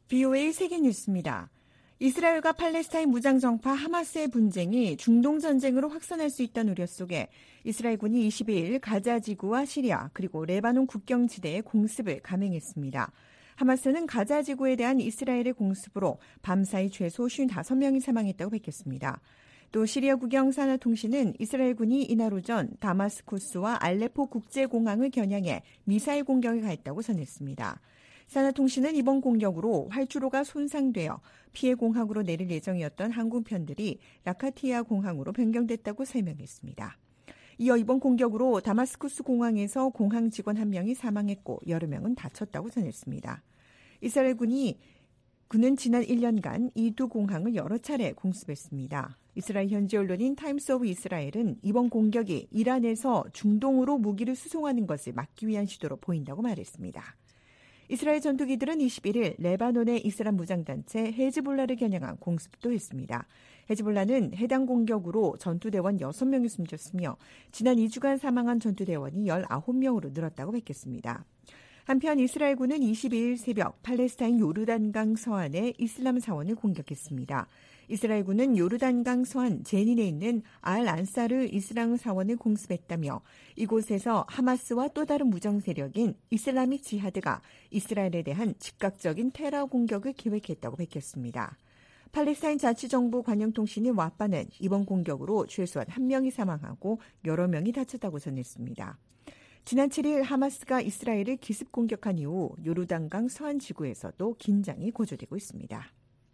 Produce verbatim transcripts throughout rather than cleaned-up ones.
브이오에이 세계뉴스입니다. 이스라엘과 팔레스타인 무장정파 하마스의 분쟁이 중동전쟁으로 확산할 수 있다는 우려 속에 이스라엘군이 이십이일 가자 지구와 시리아 그리고 레바논 국경지대에 공습을 감행했습니다. 하마스는 가자 지구에 대한 이스라엘의 공습으로 밤사이 최소 오십오 명이 사망했다고 밝혔습니다. 또 시리아 국영 사나통신은 이스라엘군이 이날 오전 다마스쿠스와 알레포 국제공항을 겨냥해 미사일 공격을 가했다고 전했습니다. 사나통신은 이번 공격으로 활주로가 손상되어 피해 공항으로 내릴 예정이었던 항공편들이 라카티아 공항으로 변경됐다고 설명했습니다. 이어 이번 공격으로 다마스쿠스 공항에서 공항 직원 한 명이 사망했고 여러 명은 다쳤다고 전했습니다. 이스라엘군이 군은 지난 일 년간 이 두 공항을 여러 차례 공습했습니다. 이스라엘 현지 언론인 타임스 오브 이스라엘은 이번 공격이 이란에서 중동으로 무기를 수송하는 것을 막기 위한 시도로 보인다고 말했습니다. 이스라엘 전투기들은 이십일일 레바논의 이슬람 무장단체 헤즈볼라를 겨냥한 공습도 했습니다. 헤즈볼라는 해당 공격으로 전투대원 여섯 명이 숨졌으며 지난 이 주간 사망한 전투대원이 열아홉 명으로 늘었다고 밝혔습니다. 한편 이스라엘군은 이십이일 새벽 팔레스타인 요르단강 서안의 이슬람 사원을 공격했습니다. 이스라엘군은 요르단강 서안 제닌에 있는 알 안사르 이슬람 사원을 공습했다며 이곳에서 하마스와 또 다른 무장 세력인 이슬라믹 지하드가 이스라엘에 대한 즉각적인 테러 공격을 계획했다고 밝혔습니다. 팔레스타인 자치정부 관영통신인 와파는 이번 공격으로 최소한 한 명이 사망하고 여러 명이 다쳤다고 전했습니다. 지난 칠일 하마스가 이스라엘을 기습 공격한 이후 요르단강 서안 지구에서도 긴장이 고조되고 있습니다.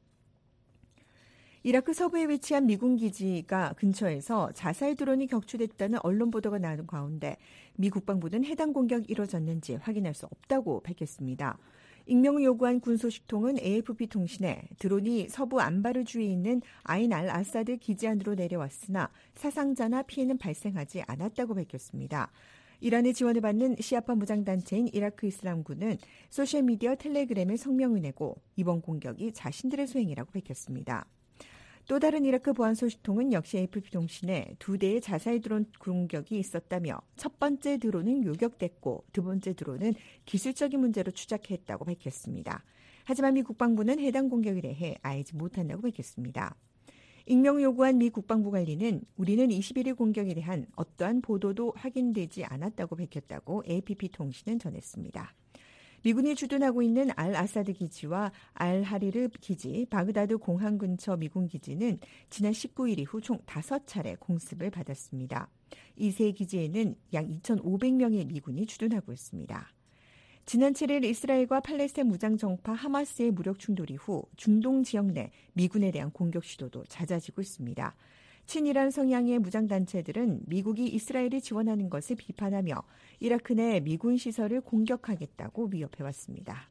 이라크 서부에 위치한 미군 기지가 근처에서 자살 드론이 격추됐다는 언론 보도가 나오는 가운데 미 국방부는 해당 공격이 이뤄졌는지 확인할 수 없다고 밝혔습니다. 익명을 요구한 군 소식통은 에이에프피 통신에 드론이 서부 안바르 주에 있는 아인 알 아사드 기지 안으로 내려왔으나 사상자나 피해는 발생하지 않았다고 밝혔습니다. 이란의 지원을 받는 시아파 무장단체인 이라크 이슬람군은 소셜미디어 텔레그램에 성명을 내고 이번 공격이 자신들의 소행이라고 밝혔습니다. 또 다른 이라크 보안 소식통은 역시 에이에프피 통신에 두 대의 자살 드론 공격이 있었다며 첫 번째 드론은 요격됐고 두 번째 드론은 기술적인 문제로 추적했다고 밝혔습니다. 하지만 미 국방부는 해당 공격에 대해 알지 못한다고 밝혔습니다. 익명을 요구한 미 국방부 관리는 우리는 이십일일 공격에 대한 어떠한 보도도 확인되지 않았다고 밝혔다고 에이에프피 통신은 전했습니다. 미군이 주둔하고 있는 알 아사드 기지와 알 하리르 기지, 바그다드 공항 근처 미군 기지는 지난 십구일 이후 총 다섯 차례 공습을 받았습니다. 이 세 기지에는 약 이천오백 명의 미군이 주둔하고 있습니다. 지난 칠일 이스라엘과 팔레스타인 무장정파 하마스의 무력 충돌 이후 중동 지역 내 미군에 대한 공격 시도도 잦아지고 있습니다. 친이란 성향의 무장단체들은 미국이 이스라엘을 지원하는 것을 비판하며 이라크 내 미군 시설을 공격하겠다고 위협해왔습니다.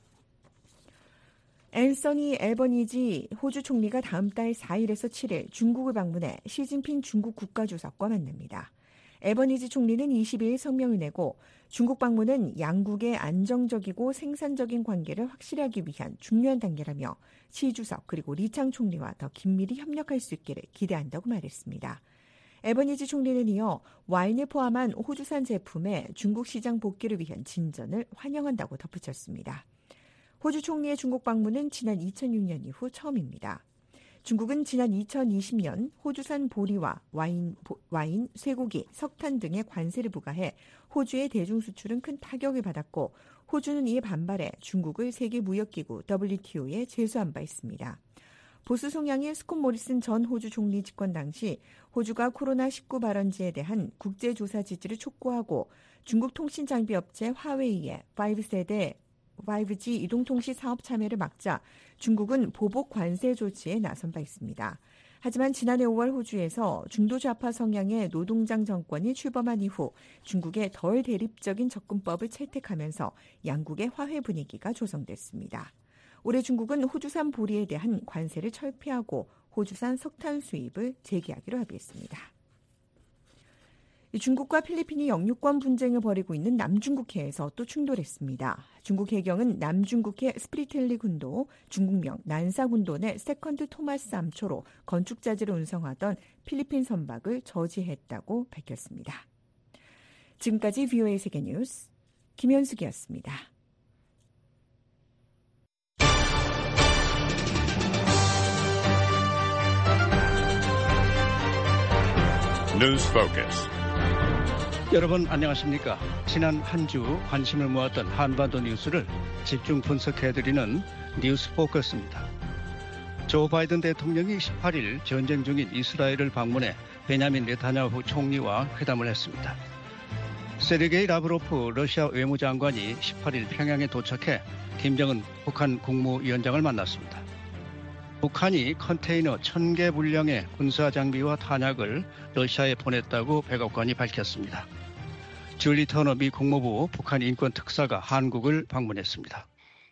앤서니 앨버니지 호주 총리가 다음 달 사일에서 칠일 중국을 방문해 시진핑 중국 국가주석과 만납니다. 앨버니지 총리는 이십이일 성명을 내고 중국 방문은 양국의 안정적이고 생산적인 관계를 확실하기 위한 중요한 단계라며 시 주석 그리고 리창 총리와 더 긴밀히 협력할 수 있기를 기대한다고 말했습니다. 앨버니지 총리는 이어 와인을 포함한 호주산 제품의 중국 시장 복귀를 위한 진전을 환영한다고 덧붙였습니다. 호주 총리의 중국 방문은 지난 이천육년 이후 처음입니다. 중국은 지난 이천이십년 호주산 보리와 와인, 와인, 쇠고기, 석탄 등의 관세를 부과해 호주의 대중 수출은 큰 타격을 받았고 호주는 이에 반발해 중국을 세계무역기구 더블유티오에 제소한 바 있습니다. 보수 성향의 스콧 모리슨 전 호주 총리 집권 당시 호주가 코로나 십구 발원지에 대한 국제조사 지지를 촉구하고 중국 통신장비업체 화웨이의 오 세대 파이브지 이동통신 사업 참여를 막자 중국은 보복 관세 조치에 나선 바 있습니다. 하지만 지난해 오월 호주에서 중도 좌파 성향의 노동당 정권이 출범한 이후 중국의 덜 대립적인 접근법을 채택하면서 양국의 화해 분위기가 조성됐습니다. 올해 중국은 호주산 보리에 대한 관세를 철폐하고 호주산 석탄 수입을 재개하기로 합의했습니다. 중국과 필리핀이 영유권 분쟁을 벌이고 있는 남중국해에서 또 충돌했습니다. 중국 해경은 남중국해 스프리텔리 군도, 중국명 난사군도 내 세컨드 토마스 암초로 건축자재를 운송하던 필리핀 선박을 저지했다고 밝혔습니다. 지금까지 브이오에이 세계뉴스 김현숙이었습니다. News Focus. 여러분 안녕하십니까? 지난 한 주 관심을 모았던 한반도 뉴스를 집중 분석해드리는 뉴스 포커스입니다. 조 바이든 대통령이 십팔 일 전쟁 중인 이스라엘을 방문해 베냐민 네타냐후 총리와 회담을 했습니다. 세르게이 라브로프 러시아 외무장관이 십팔 일 평양에 도착해 김정은 북한 국무위원장을 만났습니다. 북한이 컨테이너 천 개 분량의 군사 장비와 탄약을 러시아에 보냈다고 백악관이 밝혔습니다. 줄리 터너 미 국무부 북한 인권 특사가 한국을 방문했습니다.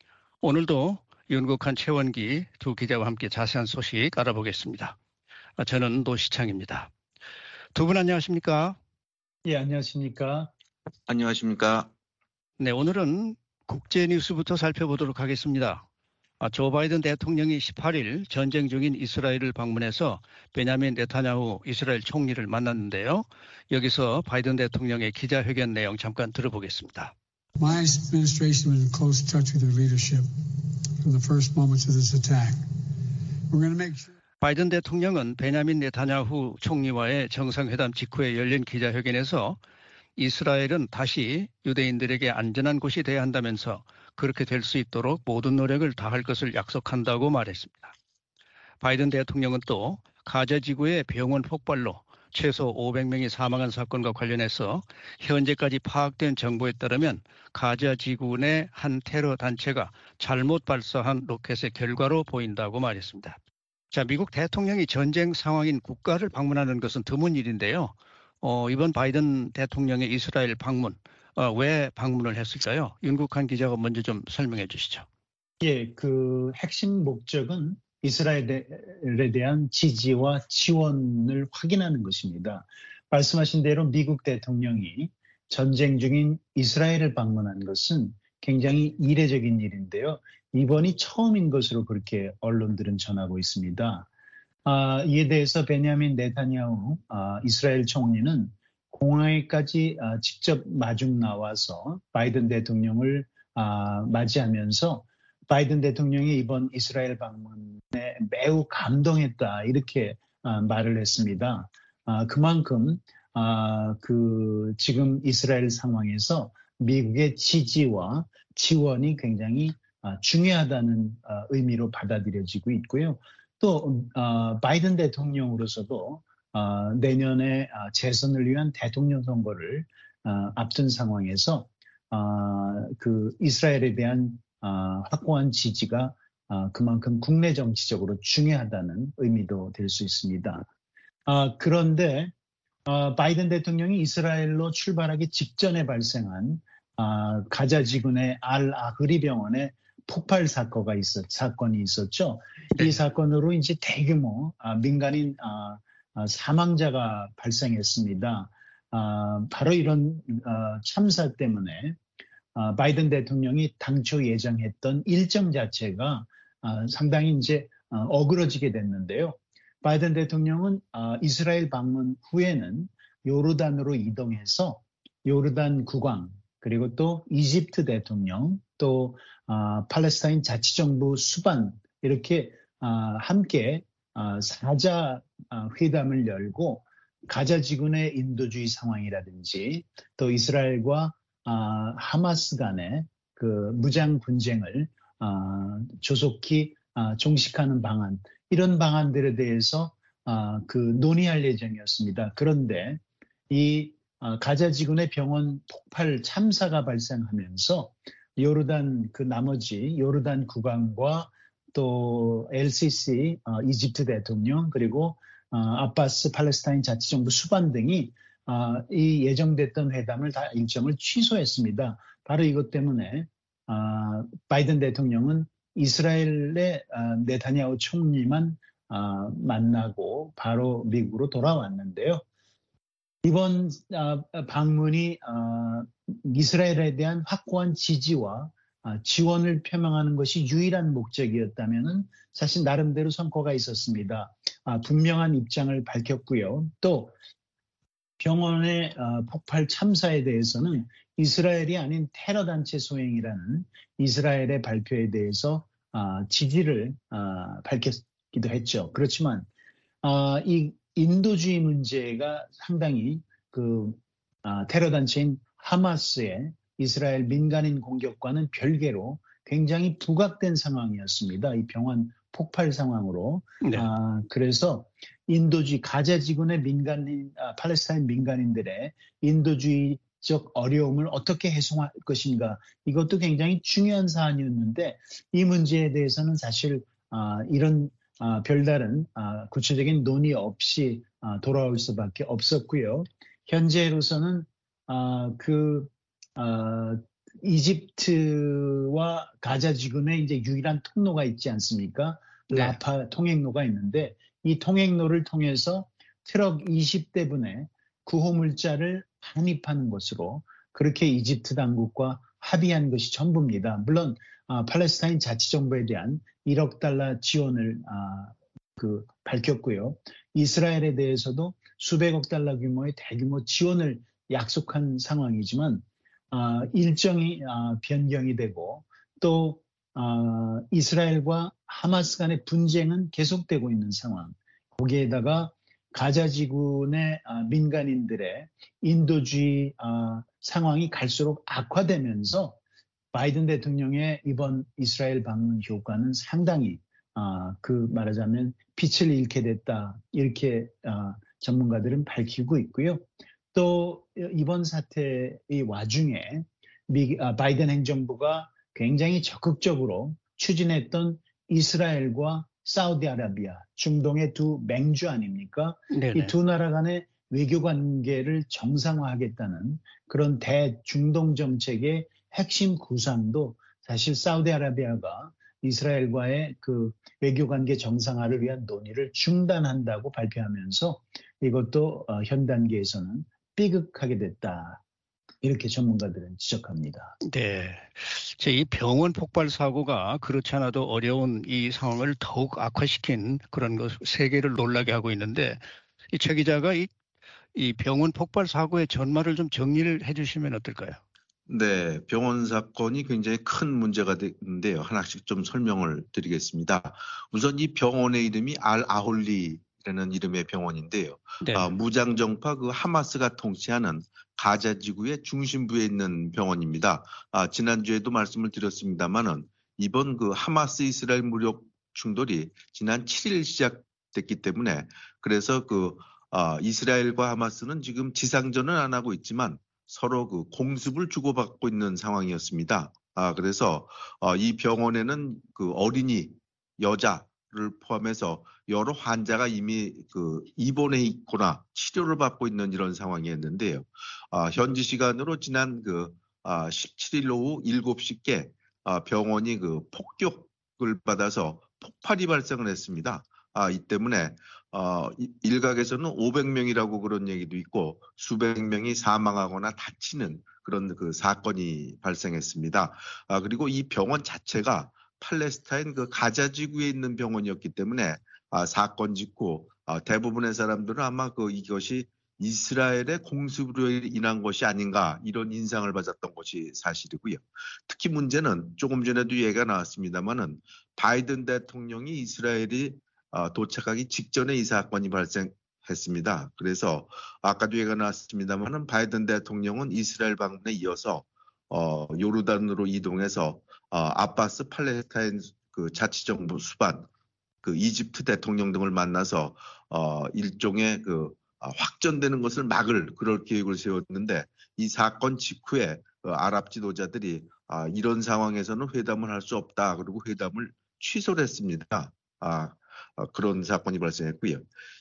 오늘도 윤국한 최원기 두 기자와 함께 자세한 소식 알아보겠습니다. 저는 노시창입니다. 두 분 안녕하십니까? 예, 안녕하십니까? 안녕하십니까? 네, 오늘은 국제 뉴스부터 살펴보도록 하겠습니다. 조 바이든 대통령이 십팔 일 전쟁 중인 이스라엘을 방문해서 베냐민 네타냐후 이스라엘 총리를 만났는데요. 여기서 바이든 대통령의 기자회견 내용 잠깐 들어보겠습니다. My administration was in close touch with their leadership from the first moments of this attack. We're going to make sure. 바이든 대통령은 베냐민 네타냐후 총리와의 정상회담 직후에 열린 기자회견에서 이스라엘은 다시 유대인들에게 안전한 곳이 돼야 한다면서 그렇게 될 수 있도록 모든 노력을 다할 것을 약속한다고 말했습니다. 바이든 대통령은 또 가자 지구의 병원 폭발로 최소 오백 명이 사망한 사건과 관련해서 현재까지 파악된 정보에 따르면 가자 지구 내 한 테러 단체가 잘못 발사한 로켓의 결과로 보인다고 말했습니다. 자, 미국 대통령이 전쟁 상황인 국가를 방문하는 것은 드문 일인데요. 어, 이번 바이든 대통령의 이스라엘 방문, 어, 왜 방문을 했을까요? 윤국한 기자가 먼저 좀 설명해 주시죠. 예, 그 핵심 목적은 이스라엘에 대한 지지와 지원을 확인하는 것입니다. 말씀하신 대로 미국 대통령이 전쟁 중인 이스라엘을 방문한 것은 굉장히 이례적인 일인데요. 이번이 처음인 것으로 그렇게 언론들은 전하고 있습니다. 아, 이에 대해서 베냐민 네타냐후 아, 이스라엘 총리는 공항에까지 아, 직접 마중 나와서 바이든 대통령을 아, 맞이하면서 바이든 대통령이 이번 이스라엘 방문에 매우 감동했다 이렇게 아, 말을 했습니다. 아, 그만큼 아, 그 지금 이스라엘 상황에서 미국의 지지와 지원이 굉장히 아, 중요하다는 아, 의미로 받아들여지고 있고요. 또 어, 바이든 대통령으로서도 어, 내년에 어, 재선을 위한 대통령 선거를 어, 앞둔 상황에서 어, 그 이스라엘에 대한 어, 확고한 지지가 어, 그만큼 국내 정치적으로 중요하다는 의미도 될 수 있습니다. 어, 그런데 어, 바이든 대통령이 이스라엘로 출발하기 직전에 발생한 어, 가자 지구의 알 아흐리 병원에 폭발 사건이 있었, 사건이 있었죠. 네. 이 사건으로 이제 대규모 아, 민간인 아, 아, 사망자가 발생했습니다. 아, 바로 이런 아, 참사 때문에 아, 바이든 대통령이 당초 예정했던 일정 자체가 아, 상당히 이제 아, 어그러지게 됐는데요. 바이든 대통령은 아, 이스라엘 방문 후에는 요르단으로 이동해서 요르단 국왕 그리고 또 이집트 대통령 또 아, 팔레스타인 자치정부 수반 이렇게 아, 함께 아, 사자 아, 회담을 열고 가자 지구 내 인도주의 상황이라든지 또 이스라엘과 아, 하마스 간의 그 무장 분쟁을 아, 조속히 아, 종식하는 방안 이런 방안들에 대해서 아, 그 논의할 예정이었습니다. 그런데 이 아, 가자 지구 내 병원 폭발 참사가 발생하면서 요르단 그 나머지 요르단 국왕과 또 엘시시 어, 이집트 대통령 그리고 어, 아바스 팔레스타인 자치정부 수반 등이 어, 이 예정됐던 회담을 다 일정을 취소했습니다. 바로 이것 때문에 어, 바이든 대통령은 이스라엘의 어, 네타냐후 총리만 어, 만나고 바로 미국으로 돌아왔는데요. 이번 방문이 이스라엘에 대한 확고한 지지와 지원을 표명하는 것이 유일한 목적이었다면 사실 나름대로 성과가 있었습니다. 분명한 입장을 밝혔고요. 또 병원의 폭발 참사에 대해서는 이스라엘이 아닌 테러 단체 소행이라는 이스라엘의 발표에 대해서 지지를 밝혔기도 했죠. 그렇지만 이 인도주의 문제가 상당히 그 아, 테러 단체인 하마스의 이스라엘 민간인 공격과는 별개로 굉장히 부각된 상황이었습니다. 이 병원 폭발 상황으로. 네. 아, 그래서 인도주의 가자 지구의 민간인 아, 팔레스타인 민간인들의 인도주의적 어려움을 어떻게 해소할 것인가, 이것도 굉장히 중요한 사안이었는데 이 문제에 대해서는 사실 아, 이런 아, 별다른 아, 구체적인 논의 없이 아, 돌아올 수밖에 없었고요. 현재로서는 아, 그 아, 이집트와 가자 지구의 이제 유일한 통로가 있지 않습니까? 네. 라파 통행로가 있는데 이 통행로를 통해서 트럭 이십 대분의 구호물자를 반입하는 것으로 그렇게 이집트 당국과 합의한 것이 전부입니다. 물론 아, 팔레스타인 자치정부에 대한 일억 달러 지원을 아, 그 밝혔고요. 이스라엘에 대해서도 수백억 달러 규모의 대규모 지원을 약속한 상황이지만 아, 일정이 아, 변경이 되고 또 아, 이스라엘과 하마스 간의 분쟁은 계속되고 있는 상황. 거기에다가 가자 지구 내 아, 민간인들의 인도주의 아, 상황이 갈수록 악화되면서 바이든 대통령의 이번 이스라엘 방문 효과는 상당히 아, 그 말하자면 빛을 잃게 됐다, 이렇게 아, 전문가들은 밝히고 있고요. 또 이번 사태의 와중에 미, 아, 바이든 행정부가 굉장히 적극적으로 추진했던 이스라엘과 사우디아라비아, 중동의 두 맹주 아닙니까? 네네. 이 두 나라 간의 외교 관계를 정상화하겠다는 그런 대중동 정책의 핵심 구상도 사실 사우디아라비아가 이스라엘과의 그 외교 관계 정상화를 위한 논의를 중단한다고 발표하면서 이것도 어, 현 단계에서는 삐극하게 됐다, 이렇게 전문가들은 지적합니다. 네. 제 이 병원 폭발 사고가 그렇지 않아도 어려운 이 상황을 더욱 악화시킨 그런 것, 세계를 놀라게 하고 있는데, 이 최 기자가 이, 이 병원 폭발 사고의 전말을 좀 정리를 해주시면 어떨까요? 네, 병원 사건이 굉장히 큰 문제가 되는데요. 하나씩 좀 설명을 드리겠습니다. 우선 이 병원의 이름이 알 아홀리라는 이름의 병원인데요. 네. 아, 무장정파 그 하마스가 통치하는 가자 지구의 중심부에 있는 병원입니다. 아, 지난주에도 말씀을 드렸습니다만은 이번 그 하마스 이스라엘 무력 충돌이 지난 칠 일 시작됐기 때문에 그래서 그 아, 이스라엘과 하마스는 지금 지상전은 안 하고 있지만 서로 그 공습을 주고받고 있는 상황이었습니다. 아, 그래서 어, 이 병원에는 그 어린이, 여자를 포함해서 여러 환자가 이미 그 입원해 있거나 치료를 받고 있는 이런 상황이었는데요. 아, 현지 시간으로 지난 그 아, 십칠 일 오후 일곱 시께 아, 병원이 그 폭격을 받아서 폭발이 발생을 했습니다. 아, 이 때문에 어, 일각에서는 오백 명이라고 그런 얘기도 있고 수백 명이 사망하거나 다치는 그런 그 사건이 발생했습니다. 아, 그리고 이 병원 자체가 팔레스타인 그 가자 지구에 있는 병원이었기 때문에 아, 사건 직후 아, 대부분의 사람들은 아마 그 이것이 이스라엘의 공습으로 인한 것이 아닌가, 이런 인상을 받았던 것이 사실이고요. 특히 문제는 조금 전에도 얘기가 나왔습니다만은 바이든 대통령이 이스라엘이 도착하기 직전에 이 사건이 발생했습니다. 그래서 아까도 얘기가 나왔습니다만은 바이든 대통령은 이스라엘 방문에 이어서 어, 요르단으로 이동해서 어, 아바스 팔레스타인 그 자치정부 수반, 그 이집트 대통령 등을 만나서 어, 일종의 그 어, 확전되는 것을 막을 그럴 계획을 세웠는데 이 사건 직후에 어, 아랍 지도자들이 아, 이런 상황에서는 회담을 할 수 없다, 그리고 회담을 취소를 했습니다. 아, 어, 그런 사건이 발생했고요.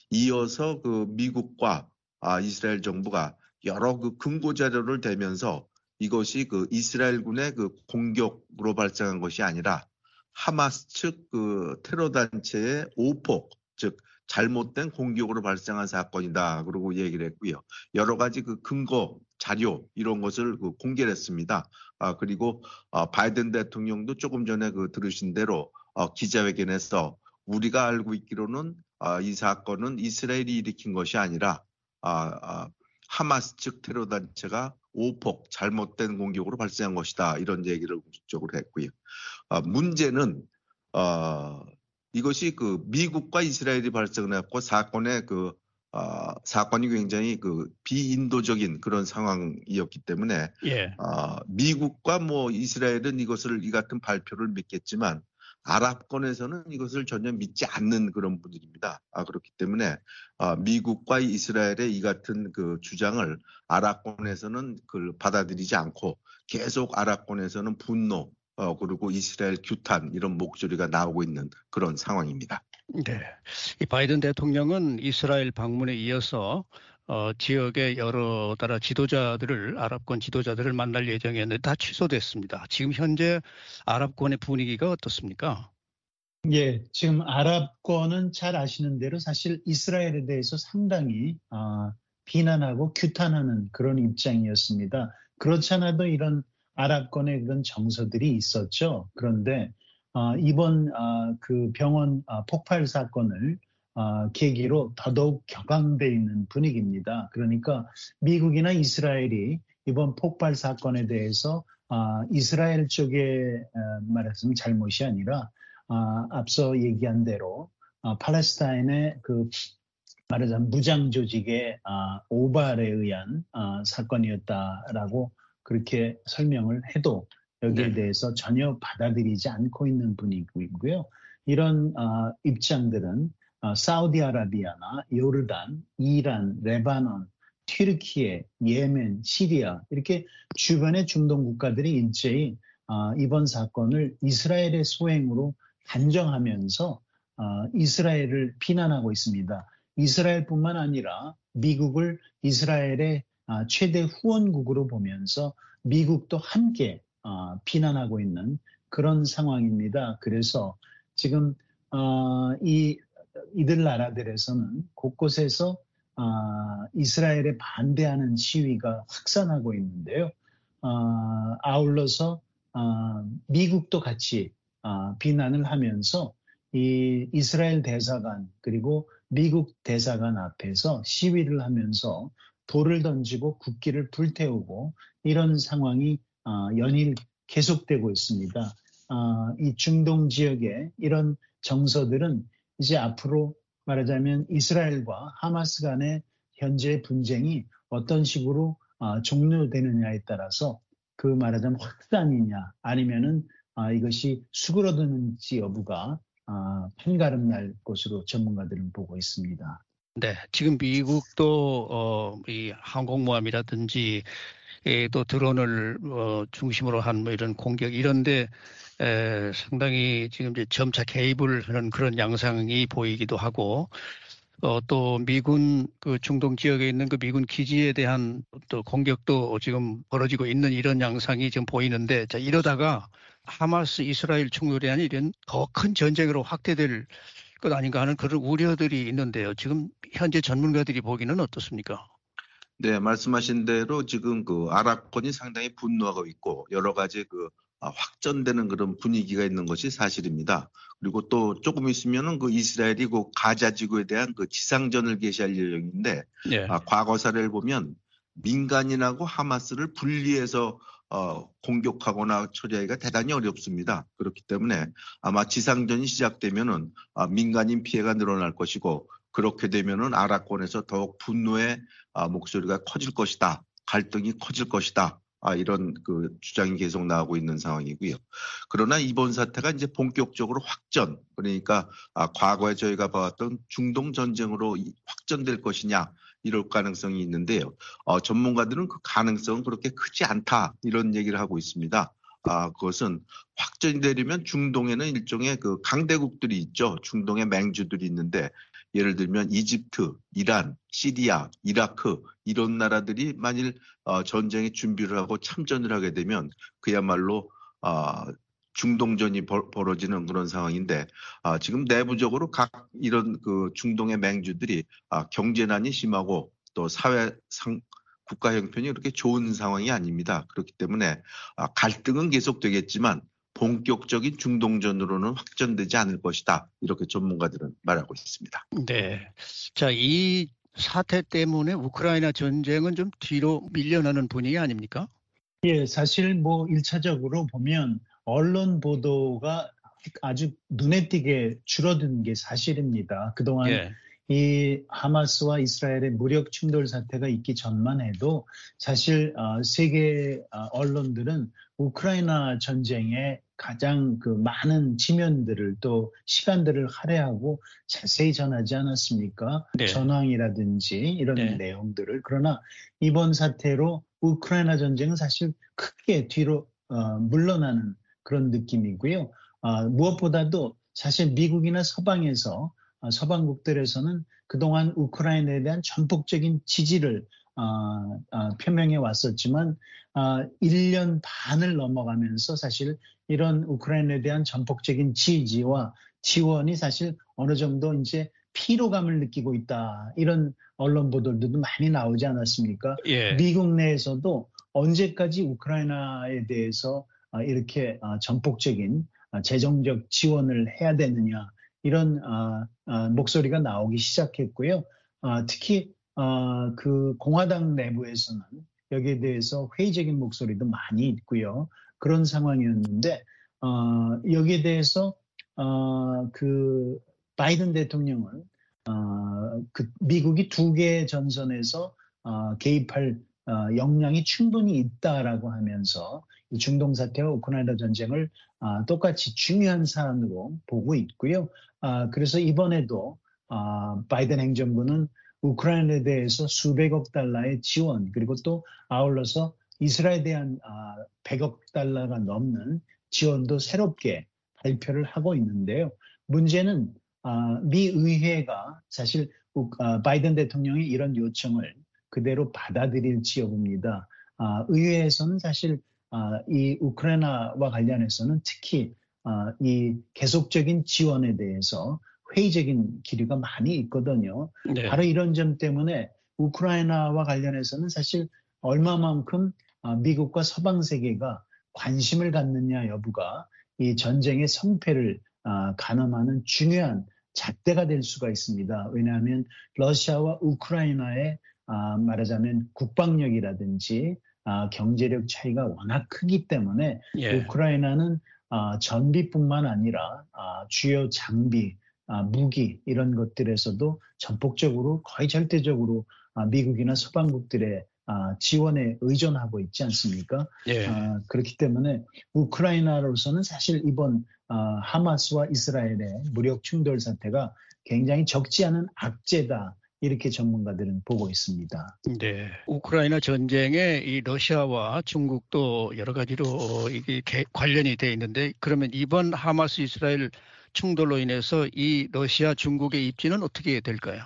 이어서 그 미국과 아, 이스라엘 정부가 여러 그 근거 자료를 대면서 이것이 그 이스라엘군의 그 공격으로 발생한 것이 아니라 하마스 측 그 테러 단체의 오폭, 즉 잘못된 공격으로 발생한 사건이다, 그러고 얘기를 했고요. 여러 가지 그 근거 자료 이런 것을 그 공개를 했습니다. 아, 그리고 어, 바이든 대통령도 조금 전에 그 들으신 대로 어, 기자회견에서 우리가 알고 있기로는 아, 이 사건은 이스라엘이 일으킨 것이 아니라 아, 아, 하마스 측 테러 단체가 오폭 잘못된 공격으로 발생한 것이다, 이런 얘기를 공식적으로 했고요. 아, 문제는 어, 이것이 그 미국과 이스라엘이 발생을 했고 사건의 그 어, 사건이 굉장히 그 비인도적인 그런 상황이었기 때문에 예. 어, 미국과 뭐 이스라엘은 이것을 이 같은 발표를 믿겠지만 아랍권에서는 이것을 전혀 믿지 않는 그런 분들입니다. 아, 그렇기 때문에 어, 미국과 이스라엘의 이 같은 그 주장을 아랍권에서는 그걸 받아들이지 않고 계속 아랍권에서는 분노 어, 그리고 이스라엘 규탄 이런 목소리가 나오고 있는 그런 상황입니다. 네, 이 바이든 대통령은 이스라엘 방문에 이어서 어, 지역의 여러 나라 지도자들을 아랍권 지도자들을 만날 예정이었는데 다 취소됐습니다. 지금 현재 아랍권의 분위기가 어떻습니까? 예, 지금 아랍권은 잘 아시는 대로 사실 이스라엘에 대해서 상당히 아, 비난하고 규탄하는 그런 입장이었습니다. 그렇지 않아도 이런 아랍권의 그런 정서들이 있었죠. 그런데 아, 이번 아, 그 병원 아, 폭발 사건을 아, 계기로 더더욱 격앙돼 있는 분위기입니다. 그러니까 미국이나 이스라엘이 이번 폭발 사건에 대해서 아, 이스라엘 쪽에 아, 말했으면 잘못이 아니라 아, 앞서 얘기한 대로 아, 팔레스타인의 그 말하자면 무장 조직의 아, 오발에 의한 아, 사건이었다라고 그렇게 설명을 해도 여기에 네. 대해서 전혀 받아들이지 않고 있는 분위기고요. 이런 아, 입장들은 아, 사우디아라비아나 요르단, 이란, 레바논, 튀르키예, 예멘, 시리아 이렇게 주변의 중동 국가들이 일제히 아, 이번 사건을 이스라엘의 소행으로 단정하면서 어, 이스라엘을 비난하고 있습니다. 이스라엘뿐만 아니라 미국을 이스라엘의 아, 최대 후원국으로 보면서 미국도 함께 아, 비난하고 있는 그런 상황입니다. 그래서 지금 어, 이 이들 나라들에서는 곳곳에서 아, 이스라엘에 반대하는 시위가 확산하고 있는데요. 아, 아울러서 아, 미국도 같이 아, 비난을 하면서 이 이스라엘 대사관 그리고 미국 대사관 앞에서 시위를 하면서 돌을 던지고 국기를 불태우고 이런 상황이 아, 연일 계속되고 있습니다. 아, 이 중동 지역의 이런 정서들은 이제 앞으로 말하자면 이스라엘과 하마스 간의 현재 분쟁이 어떤 식으로 아, 종료되느냐에 따라서 그 말하자면 확산이냐 아니면은 아, 이것이 수그러드는지 여부가 아, 판가름 날 것으로 전문가들은 보고 있습니다. 네, 지금 미국도 어, 이 항공모함이라든지 예, 또 드론을 어, 중심으로 한 뭐 이런 공격 이런데 에, 상당히 지금 이제 점차 개입을 하는 그런 양상이 보이기도 하고 어, 또 미군 그 중동 지역에 있는 그 미군 기지에 대한 또 공격도 지금 벌어지고 있는 이런 양상이 지금 보이는데 자, 이러다가 하마스 이스라엘 충돌이 아닌 이런 더 큰 전쟁으로 확대될 것 아닌가 하는 그런 우려들이 있는데요. 지금 현재 전문가들이 보기는 어떻습니까? 네, 말씀하신 대로 지금 그 아랍권이 상당히 분노하고 있고 여러 가지 그 확전되는 그런 분위기가 있는 것이 사실입니다. 그리고 또 조금 있으면은 그 이스라엘이 그 가자 지구에 대한 그 지상전을 개시할 예정인데 네. 아, 과거 사례를 보면 민간인하고 하마스를 분리해서 어, 공격하거나 처리하기가 대단히 어렵습니다. 그렇기 때문에 아마 지상전이 시작되면은 아, 민간인 피해가 늘어날 것이고 그렇게 되면은 아랍권에서 더욱 분노의 아, 목소리가 커질 것이다. 갈등이 커질 것이다. 아, 이런 그 주장이 계속 나오고 있는 상황이고요. 그러나 이번 사태가 이제 본격적으로 확전, 그러니까 아, 과거에 저희가 봐왔던 중동 전쟁으로 확전될 것이냐 이럴 가능성이 있는데요. 어, 전문가들은 그 가능성은 그렇게 크지 않다 이런 얘기를 하고 있습니다. 아, 그것은 확전이 되려면 중동에는 일종의 그 강대국들이 있죠. 중동의 맹주들이 있는데 예를 들면 이집트, 이란, 시리아, 이라크 이런 나라들이 만일 어, 전쟁에 준비를 하고 참전을 하게 되면 그야말로 어, 중동전이 벌, 벌어지는 그런 상황인데 아, 지금 내부적으로 각 이런 그 중동의 맹주들이 아, 경제난이 심하고 또 사회상 국가 형편이 그렇게 좋은 상황이 아닙니다. 그렇기 때문에 아, 갈등은 계속되겠지만 본격적인 중동전으로는 확전되지 않을 것이다. 이렇게 전문가들은 말하고 있습니다. 네. 자, 이 사태 때문에 우크라이나 전쟁은 좀 뒤로 밀려나는 분위기 아닙니까? 예, 사실 뭐 일차적으로 보면 언론 보도가 아주 눈에 띄게 줄어든 게 사실입니다. 그동안 예. 이 하마스와 이스라엘의 무력 충돌 사태가 있기 전만 해도 사실 세계 언론들은 우크라이나 전쟁에 가장 그 많은 지면들을 또 시간들을 할애하고 자세히 전하지 않았습니까? 네. 전황이라든지 이런 네. 내용들을. 그러나 이번 사태로 우크라이나 전쟁은 사실 크게 뒤로 어, 물러나는 그런 느낌이고요. 어, 무엇보다도 사실 미국이나 서방에서 어, 서방국들에서는 그동안 우크라이나에 대한 전폭적인 지지를 어, 어, 표명해 왔었지만 어, 일 년 반을 넘어가면서 사실 이런 우크라이나에 대한 전폭적인 지지와 지원이 사실 어느 정도 이제 피로감을 느끼고 있다. 이런 언론 보도들도 많이 나오지 않았습니까? 예. 미국 내에서도 언제까지 우크라이나에 대해서 이렇게 전폭적인 재정적 지원을 해야 되느냐 이런 목소리가 나오기 시작했고요. 특히 그 공화당 내부에서는 여기에 대해서 회의적인 목소리도 많이 있고요. 그런 상황이었는데 여기에 대해서 그 바이든 대통령은 그 미국이 두 개의 전선에서 개입할 역량이 충분히 있다라고 하면서 이 중동 사태와 우크라이나 전쟁을 똑같이 중요한 사안으로 보고 있고요. 그래서 이번에도 바이든 행정부는 우크라이나에 대해서 수백억 달러의 지원 그리고 또 아울러서 이스라엘에 대한 백억 달러가 넘는 지원도 새롭게 발표를 하고 있는데요. 문제는 미 의회가 사실 바이든 대통령이 이런 요청을 그대로 받아들일지 여부입니다. 의회에서는 사실 이 우크라이나와 관련해서는 특히 이 계속적인 지원에 대해서 회의적인 기류가 많이 있거든요. 네. 바로 이런 점 때문에 우크라이나와 관련해서는 사실 얼마만큼 미국과 서방 세계가 관심을 갖느냐 여부가 이 전쟁의 성패를 가늠하는 중요한 잣대가 될 수가 있습니다. 왜냐하면 러시아와 우크라이나의 말하자면 국방력이라든지 경제력 차이가 워낙 크기 때문에 예. 우크라이나는 전비뿐만 아니라 주요 장비, 무기 이런 것들에서도 전폭적으로 거의 절대적으로 미국이나 서방국들의 지원에 의존하고 있지 않습니까? 예. 그렇기 때문에 우크라이나로서는 사실 이번 하마스와 이스라엘의 무력 충돌 사태가 굉장히 적지 않은 악재다. 이렇게 전문가들은 보고 있습니다. 네, 우크라이나 전쟁에 이 러시아와 중국도 여러 가지로 이게 관련이 돼 있는데 그러면 이번 하마스 이스라엘 충돌로 인해서 이 러시아 중국의 입지는 어떻게 될까요?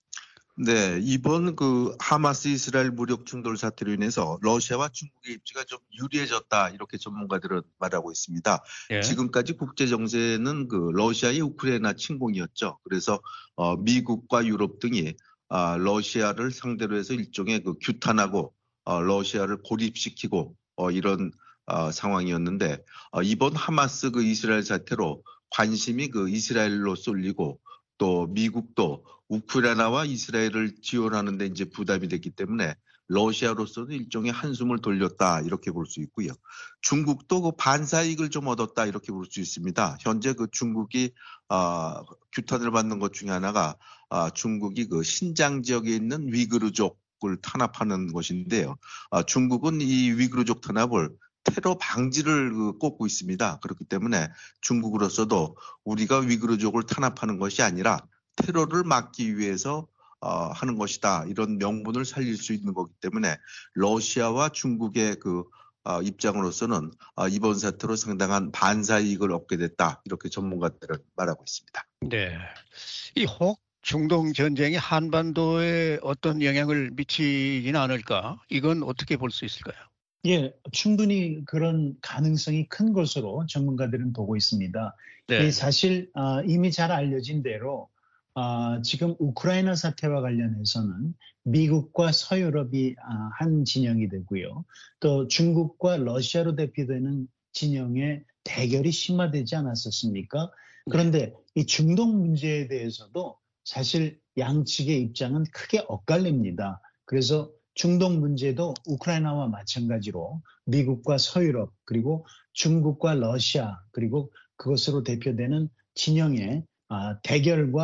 네, 이번 그 하마스 이스라엘 무력 충돌 사태로 인해서 러시아와 중국의 입지가 좀 유리해졌다 이렇게 전문가들은 말하고 있습니다. 예. 지금까지 국제 정세는 그 러시아의 우크라이나 침공이었죠. 그래서 어, 미국과 유럽 등이 어, 러시아를 상대로 해서 일종의 그 규탄하고 어, 러시아를 고립시키고 어, 이런 어, 상황이었는데 어, 이번 하마스 그 이스라엘 사태로 관심이 그 이스라엘로 쏠리고 또 미국도 우크라이나와 이스라엘을 지원하는 데 이제 부담이 됐기 때문에 러시아로서는 일종의 한숨을 돌렸다 이렇게 볼 수 있고요. 중국도 그 반사이익을 좀 얻었다 이렇게 볼 수 있습니다. 현재 그 중국이 어, 규탄을 받는 것 중에 하나가 어, 중국이 그 신장 지역에 있는 위구르족을 탄압하는 것인데요. 어, 중국은 이 위구르족 탄압을 테러 방지를 그 꼽고 있습니다. 그렇기 때문에 중국으로서도 우리가 위구르족을 탄압하는 것이 아니라 테러를 막기 위해서 어, 하는 것이다. 이런 명분을 살릴 수 있는 거기 때문에 러시아와 중국의 그 어, 입장으로서는 어, 이번 사태로 상당한 반사이익을 얻게 됐다. 이렇게 전문가들은 말하고 있습니다. 네, 이 혹 중동 전쟁이 한반도에 어떤 영향을 미치지는 않을까? 이건 어떻게 볼 수 있을까요? 예, 충분히 그런 가능성이 큰 것으로 전문가들은 보고 있습니다. 네. 사실 어, 이미 잘 알려진 대로 어, 지금 우크라이나 사태와 관련해서는 미국과 서유럽이 어, 한 진영이 되고요. 또 중국과 러시아로 대표되는 진영의 대결이 심화되지 않았었습니까? 그런데 이 중동 문제에 대해서도 사실 양측의 입장은 크게 엇갈립니다. 그래서 중동 문제도 우크라이나와 마찬가지로 미국과 서유럽 그리고 중국과 러시아 그리고 그것으로 대표되는 진영의 대결과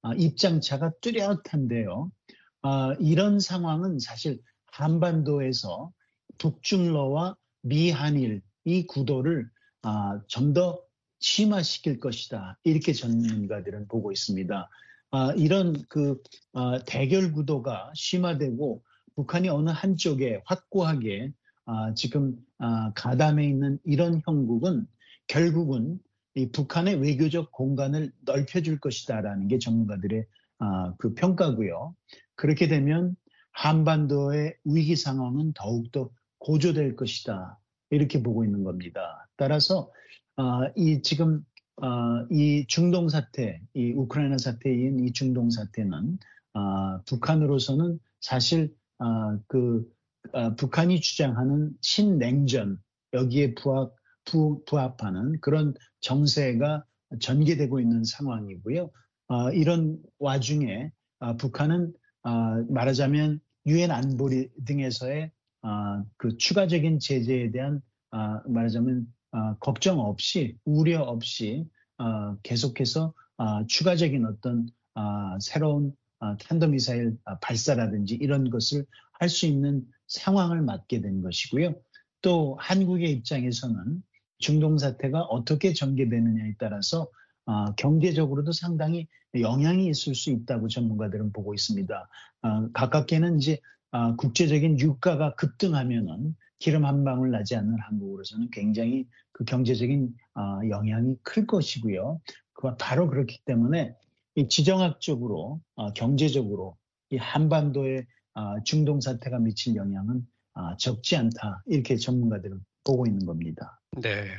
입장차가 뚜렷한데요. 이런 상황은 사실 한반도에서 북중러와 미한일 이 구도를 좀 더 심화시킬 것이다. 이렇게 전문가들은 보고 있습니다. 이런 그 대결 구도가 심화되고 북한이 어느 한쪽에 확고하게 지금 가담해 있는 이런 형국은 결국은 이 북한의 외교적 공간을 넓혀줄 것이다라는 게 전문가들의 그 평가고요. 그렇게 되면 한반도의 위기 상황은 더욱더 고조될 것이다. 이렇게 보고 있는 겁니다. 따라서 이 지금 이 중동 사태, 이 우크라이나 사태인 이 중동 사태는 북한으로서는 사실 그 북한이 주장하는 신냉전 여기에 부합, 부, 부합하는 그런 정세가 전개되고 있는 상황이고요. 이런 와중에 북한은 말하자면 유엔 안보리 등에서의 그 추가적인 제재에 대한 말하자면 걱정 없이 우려 없이 계속해서 추가적인 어떤 새로운 탄도미사일 발사라든지 이런 것을 할 수 있는 상황을 맞게 된 것이고요. 또 한국의 입장에서는 중동 사태가 어떻게 전개되느냐에 따라서 경제적으로도 상당히 영향이 있을 수 있다고 전문가들은 보고 있습니다. 가깝게는 이제 국제적인 유가가 급등하면은 기름 한 방울 나지 않는 한국으로서는 굉장히 그 경제적인 영향이 클 것이고요. 바로 그렇기 때문에 이 지정학적으로 경제적으로 이 한반도의 중동 사태가 미칠 영향은 적지 않다. 이렇게 전문가들은 보고 있는 겁니다. 네.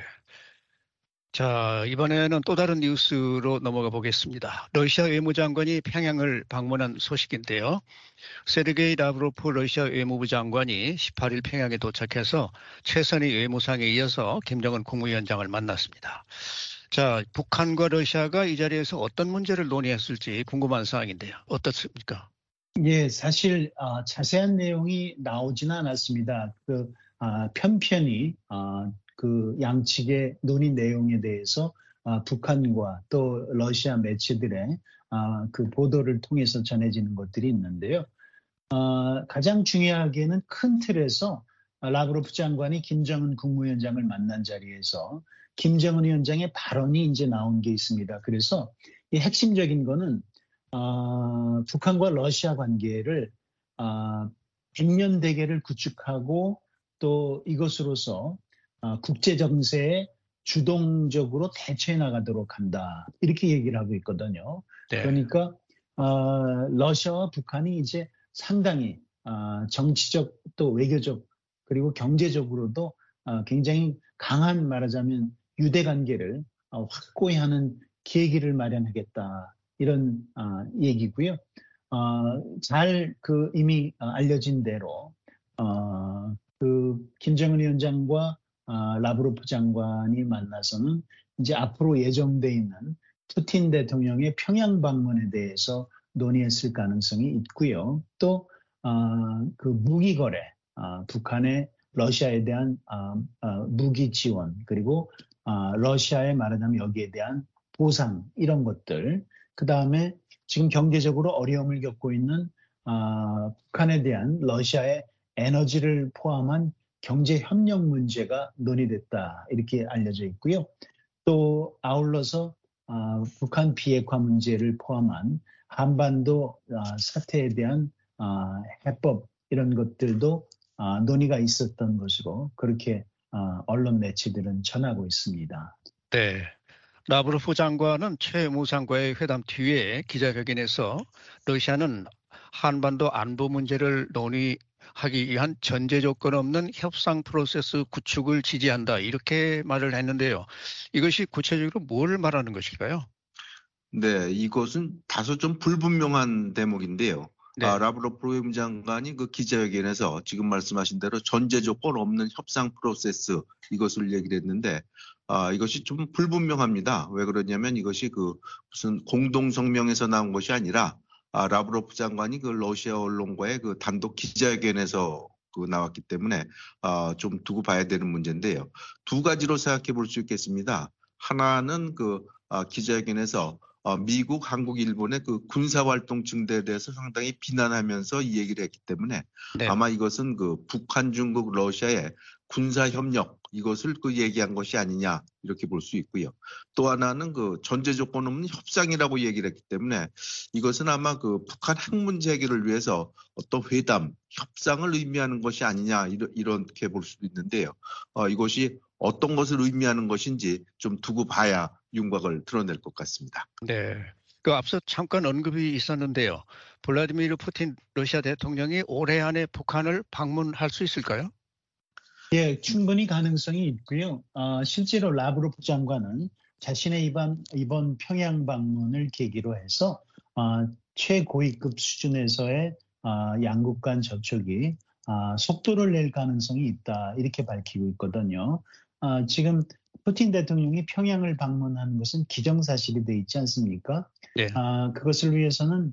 자, 이번에는 또 다른 뉴스로 넘어가 보겠습니다. 러시아 외무장관이 평양을 방문한 소식인데요. 세르게이 라브로프 러시아 외무부 장관이 십팔 일 평양에 도착해서 최선희 외무상에 이어서 김정은 국무위원장을 만났습니다. 자, 북한과 러시아가 이 자리에서 어떤 문제를 논의했을지 궁금한 사항인데요. 어떻습니까? 예, 사실 어, 자세한 내용이 나오지는 않았습니다. 그 어, 편편히 어, 그 양측의 논의 내용에 대해서 어, 북한과 또 러시아 매체들의 어, 그 보도를 통해서 전해지는 것들이 있는데요. 어, 가장 중요하게는 큰 틀에서 라브로프 장관이 김정은 국무위원장을 만난 자리에서 김정은 위원장의 발언이 이제 나온 게 있습니다. 그래서 이 핵심적인 거는 어, 북한과 러시아 관계를 어, 백년 대계를 구축하고 또 이것으로서 어, 국제 정세에 주동적으로 대처해 나가도록 한다. 이렇게 얘기를 하고 있거든요. 네. 그러니까 어, 러시아와 북한이 이제 상당히 어, 정치적 또 외교적 그리고 경제적으로도 어, 굉장히 강한 말하자면 유대 관계를 어, 확고히 하는 계기를 마련하겠다. 이런 어, 얘기고요. 어, 잘 그 이미 알려진 대로 어, 그 김정은 위원장과 어, 라브로프 장관이 만나서는 이제 앞으로 예정돼 있는 푸틴 대통령의 평양 방문에 대해서 논의했을 가능성이 있고요. 또 어, 그 무기 거래, 어, 북한의 러시아에 대한 어, 어, 무기 지원 그리고 어, 러시아에 말하자면 여기에 대한 보상 이런 것들. 그 다음에 지금 경제적으로 어려움을 겪고 있는 어, 북한에 대한 러시아의 에너지를 포함한 경제 협력 문제가 논의됐다 이렇게 알려져 있고요. 또 아울러서 어, 북한 비핵화 문제를 포함한 한반도 어, 사태에 대한 어, 해법 이런 것들도 어, 논의가 있었던 것으로 그렇게 어, 언론 매체들은 전하고 있습니다. 네. 라브로프 장관은 최 외무상과의 회담 뒤에 기자회견에서 러시아는 한반도 안보 문제를 논의하기 위한 전제 조건 없는 협상 프로세스 구축을 지지한다 이렇게 말을 했는데요. 이것이 구체적으로 뭘 말하는 것일까요? 네, 이것은 다소 좀 불분명한 대목인데요. 네. 아, 라브로프 외무장관이 그 기자회견에서 지금 말씀하신 대로 전제 조건 없는 협상 프로세스 이것을 얘기를 했는데 아, 이것이 좀 불분명합니다. 왜 그러냐면 이것이 그 무슨 공동성명에서 나온 것이 아니라 아, 라브로프 장관이 그 러시아 언론과의 그 단독 기자회견에서 그 나왔기 때문에 아, 좀 두고 봐야 되는 문제인데요. 두 가지로 생각해 볼 수 있겠습니다. 하나는 그 아, 기자회견에서 어, 미국, 한국, 일본의 그 군사활동 증대에 대해서 상당히 비난하면서 이 얘기를 했기 때문에 네. 아마 이것은 그 북한, 중국, 러시아의 군사협력 이것을 그 얘기한 것이 아니냐 이렇게 볼 수 있고요. 또 하나는 그 전제 조건 없는 협상이라고 얘기를 했기 때문에 이것은 아마 그 북한 핵 문제 해결을 위해서 어떤 회담, 협상을 의미하는 것이 아니냐 이렇게 볼 수도 있는데요. 어, 이것이 어떤 것을 의미하는 것인지 좀 두고 봐야 윤곽을 드러낼 것 같습니다. 네. 그 앞서 잠깐 언급이 있었는데요. 블라디미르 푸틴 러시아 대통령이 올해 안에 북한을 방문할 수 있을까요? 예, 충분히 가능성이 있고요. 어, 실제로 라브로프 장관은 자신의 이번, 이번 평양 방문을 계기로 해서 어, 최고위급 수준에서의 어, 양국 간 접촉이 어, 속도를 낼 가능성이 있다 이렇게 밝히고 있거든요. 어, 지금 푸틴 대통령이 평양을 방문하는 것은 기정사실이 돼 있지 않습니까? 네. 어, 그것을 위해서는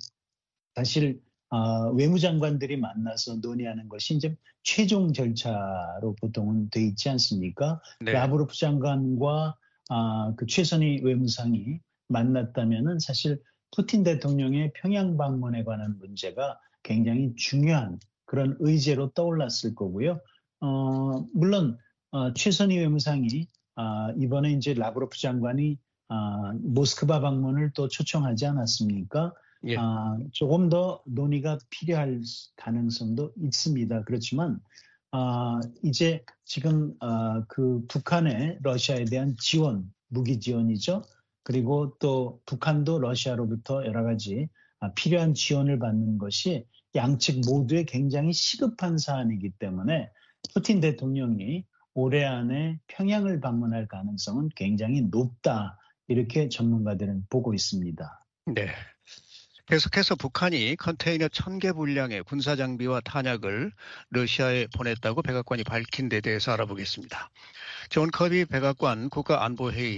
사실 어, 외무장관들이 만나서 논의하는 것이 이제 최종 절차로 보통은 돼 있지 않습니까? 네. 라브로프 장관과 아, 그 최선희 외무상이 만났다면은 사실 푸틴 대통령의 평양 방문에 관한 문제가 굉장히 중요한 그런 의제로 떠올랐을 거고요. 어, 물론 어, 최선희 외무상이 아, 이번에 이제 라브로프 장관이 아, 모스크바 방문을 또 초청하지 않았습니까? 예. 아, 조금 더 논의가 필요할 가능성도 있습니다. 그렇지만 아, 이제 지금 아, 그 북한의 러시아에 대한 지원, 무기 지원이죠. 그리고 또 북한도 러시아로부터 여러 가지 아, 필요한 지원을 받는 것이 양측 모두에 굉장히 시급한 사안이기 때문에 푸틴 대통령이 올해 안에 평양을 방문할 가능성은 굉장히 높다. 이렇게 전문가들은 보고 있습니다. 네. 계속해서 북한이 컨테이너 천 개 분량의 군사장비와 탄약을 러시아에 보냈다고 백악관이 밝힌 데 대해서 알아보겠습니다. 존 커비 백악관 국가안보회의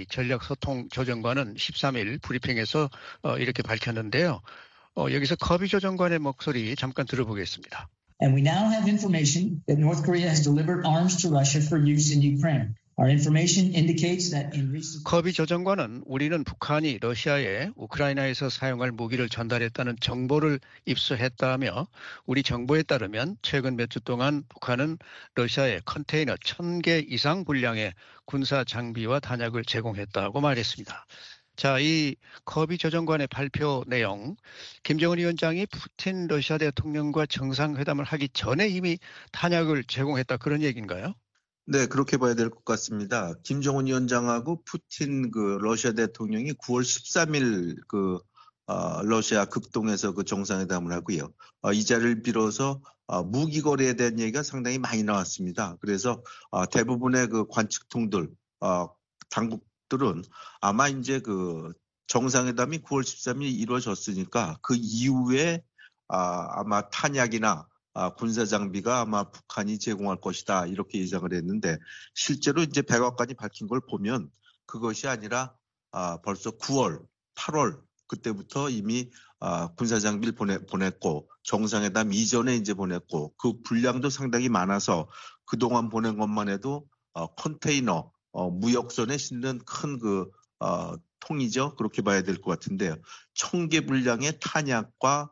전략소통조정관은 십삼 일 브리핑에서 어, 이렇게 밝혔는데요. 어, 여기서 커비 조정관의 목소리 잠깐 들어보겠습니다. And we now have information that North Korea has delivered arms to Russia for use in Ukraine. Our information indicates that in recent... 커비 조정관은 우리는 북한이 러시아에 우크라이나에서 사용할 무기를 전달했다는 정보를 입수했다며 우리 정보에 따르면 최근 몇 주 동안 북한은 러시아에 컨테이너 천 개 이상 분량의 군사 장비와 탄약을 제공했다고 말했습니다. 자, 이 커비 조정관의 발표 내용, 김정은 위원장이 푸틴 러시아 대통령과 정상회담을 하기 전에 이미 탄약을 제공했다 그런 얘기인가요? 네, 그렇게 봐야 될 것 같습니다. 김정은 위원장하고 푸틴 그 러시아 대통령이 구월 십삼일 그 어, 러시아 극동에서 그 정상회담을 하고요. 어, 이 자리를 빌어서 어, 무기 거래에 대한 얘기가 상당히 많이 나왔습니다. 그래서 어, 대부분의 그 관측통들, 어, 당국들은 아마 이제 그 정상회담이 구월 십삼일 이루어졌으니까 그 이후에 아, 아마 탄약이나 아, 군사 장비가 아마 북한이 제공할 것이다 이렇게 예상을 했는데 실제로 이제 백악관이 밝힌 걸 보면 그것이 아니라 아, 벌써 구월, 팔월 그때부터 이미 아, 군사 장비를 보내, 보냈고 정상회담 이전에 이제 보냈고 그 분량도 상당히 많아서 그동안 보낸 것만 해도 어, 컨테이너 어, 무역선에 싣는 큰 그 어, 통이죠. 그렇게 봐야 될 것 같은데요. 천 개 분량의 탄약과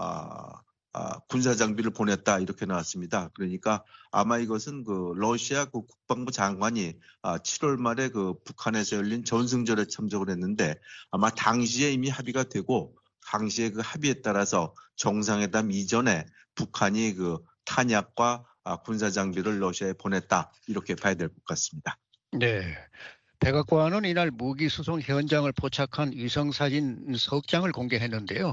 아, 아, 군사 장비를 보냈다 이렇게 나왔습니다. 그러니까 아마 이것은 그 러시아 그 국방부 장관이 아, 칠월 말에 그 북한에서 열린 전승절에 참석을 했는데 아마 당시에 이미 합의가 되고 당시에 그 합의에 따라서 정상회담 이전에 북한이 그 탄약과 아, 군사 장비를 러시아에 보냈다 이렇게 봐야 될 것 같습니다. 네. 백악관은 이날 무기 수송 현장을 포착한 위성사진 석 장을 공개했는데요.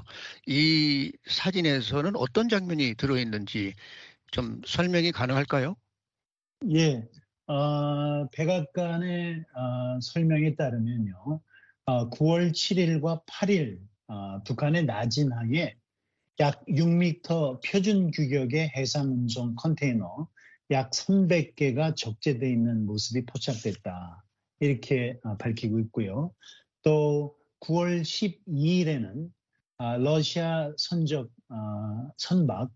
이 사진에서는 어떤 장면이 들어있는지 좀 설명이 가능할까요? 예, 어, 백악관의 어, 설명에 따르면요. 어, 구월 칠일과 팔일 어, 북한의 낮은 항에 약 육 미터 표준 규격의 해상 운송 컨테이너 약 삼백 개가 적재되어 있는 모습이 포착됐다. 이렇게 밝히고 있고요. 또 구월 십이일에는 러시아 선적 선박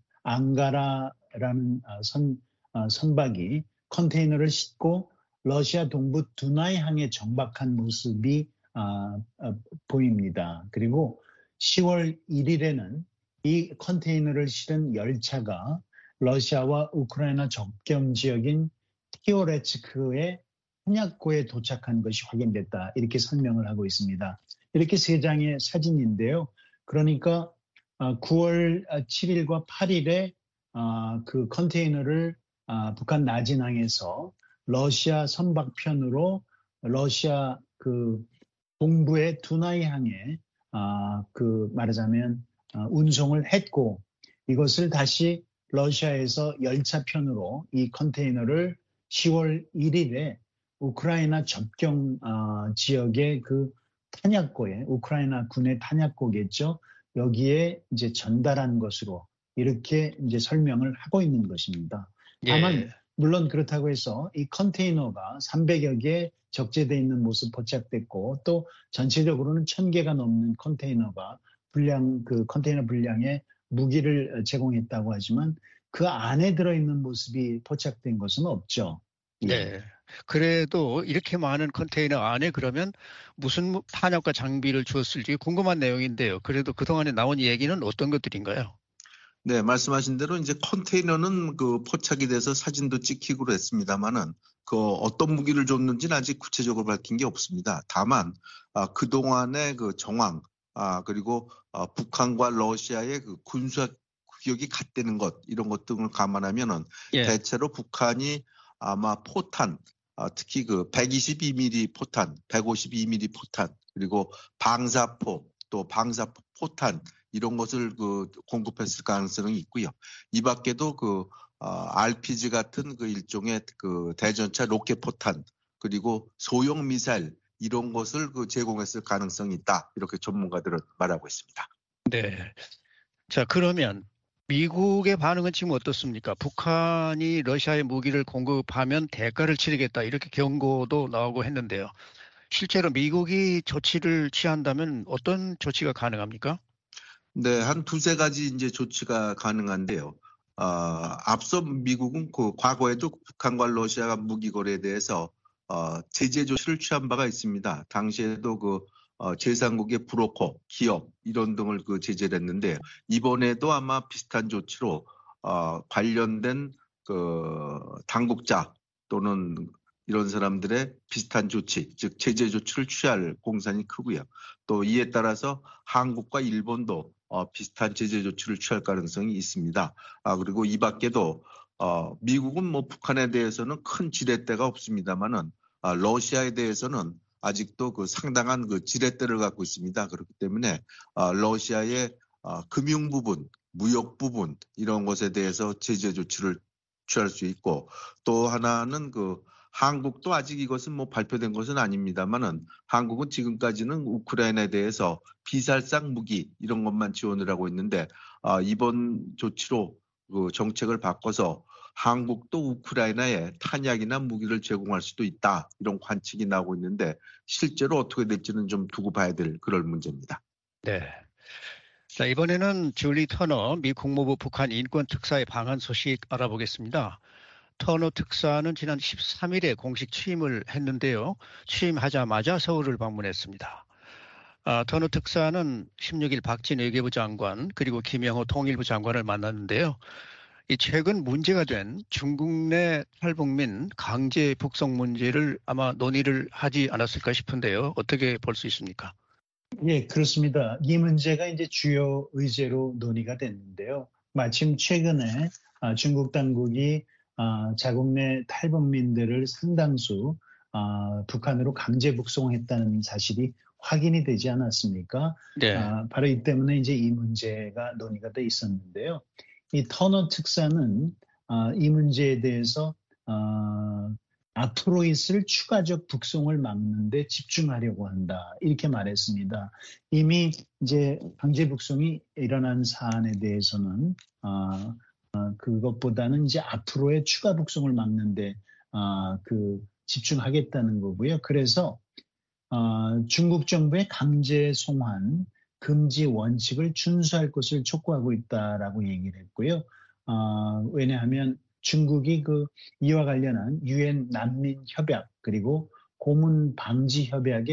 앙가라라는 선, 선박이 컨테이너를 싣고 러시아 동부 두나이 항에 정박한 모습이 아, 아, 보입니다. 그리고 시월 일일에는 이 컨테이너를 실은 열차가 러시아와 우크라이나 접경 지역인 티오레츠크의 탄약고에 도착한 것이 확인됐다. 이렇게 설명을 하고 있습니다. 이렇게 세 장의 사진인데요. 그러니까 구월 칠일과 팔일에 그 컨테이너를 북한 나진항에서 러시아 선박편으로 러시아 그 동부의 두나이항에 그 말하자면 운송을 했고, 이것을 다시 러시아에서 열차편으로 이 컨테이너를 시월 일일에 우크라이나 접경 지역의 그 탄약고에, 우크라이나 군의 탄약고겠죠. 여기에 이제 전달한 것으로 이렇게 이제 설명을 하고 있는 것입니다. 다만 예. 물론 그렇다고 해서 이 컨테이너가 삼백여 개 적재되어 있는 모습 포착됐고, 또 전체적으로는 천 개가 넘는 컨테이너가 분량, 그 컨테이너 분량의 무기를 제공했다고 하지만 그 안에 들어있는 모습이 포착된 것은 없죠. 예. 네. 그래도 이렇게 많은 컨테이너 안에 그러면 무슨 탄약과 장비를 주었을지 궁금한 내용인데요. 그래도 그동안에 나온 얘기는 어떤 것들인가요? 네, 말씀하신 대로 이제 컨테이너는 그 포착이 돼서 사진도 찍히고 그랬습니다만은 그 어떤 무기를 줬는지는 아직 구체적으로 밝힌 게 없습니다. 다만 아, 그동안의 그 정황, 아, 그리고 아, 북한과 러시아의 그 군사 구역이 같다는 것, 이런 것 등을 감안하면은 예. 대체로 북한이 아마 포탄, 아, 특히 그 백이십이 밀리미터 포탄, 백오십이 밀리미터 포탄, 그리고 방사포, 또 방사포 포탄, 이런 것을 그 공급했을 가능성이 있고요. 이 밖에도 그 어, 알피지 같은 그 일종의 그 대전차 로켓 포탄, 그리고 소형 미사일, 이런 것을 그 제공했을 가능성이 있다. 이렇게 전문가들은 말하고 있습니다. 네. 자, 그러면 미국의 반응은 지금 어떻습니까? 북한이 러시아에 무기를 공급하면 대가를 치르겠다, 이렇게 경고도 나오고 했는데요. 실제로 미국이 조치를 취한다면 어떤 조치가 가능합니까? 네, 한 두세 가지 이제 조치가 가능한데요. 어, 앞서 미국은 그 과거에도 북한과 러시아가 무기 거래에 대해서 어, 제재 조치를 취한 바가 있습니다. 당시에도 그 어, 제삼국의 브로커, 기업 이런 등을 그 제재를 했는데, 이번에도 아마 비슷한 조치로 어, 관련된 그 당국자 또는 이런 사람들의 비슷한 조치, 즉 제재 조치를 취할 공산이 크고요. 또 이에 따라서 한국과 일본도 어, 비슷한 제재 조치를 취할 가능성이 있습니다. 아, 그리고 이 밖에도 어, 미국은 뭐 북한에 대해서는 큰 지렛대가 없습니다만은 아, 러시아에 대해서는 아직도 그 상당한 그 지렛대를 갖고 있습니다. 그렇기 때문에 아, 러시아의 아, 금융 부분, 무역 부분 이런 것에 대해서 제재 조치를 취할 수 있고, 또 하나는 그 한국도 아직 이것은 뭐 발표된 것은 아닙니다만은 한국은 지금까지는 우크라이나에 대해서 비살상 무기 이런 것만 지원을 하고 있는데 아, 이번 조치로 그 정책을 바꿔서 한국도 우크라이나에 탄약이나 무기를 제공할 수도 있다, 이런 관측이 나오고 있는데 실제로 어떻게 될지는 좀 두고 봐야 될 그럴 문제입니다. 네. 자, 이번에는 줄리 터너 미 국무부 북한 인권 특사의 방한 소식 알아보겠습니다. 터너 특사는 지난 십삼일에 공식 취임을 했는데요. 취임하자마자 서울을 방문했습니다. 아, 터너 특사는 십육일 박진 외교부 장관 그리고 김영호 통일부 장관을 만났는데요. 이 최근 문제가 된 중국 내 탈북민 강제 북송 문제를 아마 논의를 하지 않았을까 싶은데요. 어떻게 볼 수 있습니까? 예, 그렇습니다. 이 문제가 이제 주요 의제로 논의가 됐는데요. 마침 최근에 중국 당국이 자국 내 탈북민들을 상당수 북한으로 강제 북송했다는 사실이 확인이 되지 않았습니까? 네. 바로 이 때문에 이제 이 문제가 논의가 돼 있었는데요. 이 터너 특사는 이 문제에 대해서 앞으로 있을 추가적 북송을 막는 데 집중하려고 한다, 이렇게 말했습니다. 이미 이제 강제 북송이 일어난 사안에 대해서는 어, 어, 그것보다는 이제 앞으로의 추가 북송을 막는 데 어, 그 집중하겠다는 거고요. 그래서 어, 중국 정부의 강제 송환 금지 원칙을 준수할 것을 촉구하고 있다라고 얘기를 했고요. 어, 왜냐하면 중국이 그 이와 관련한 유엔 난민 협약 그리고 고문 방지 협약에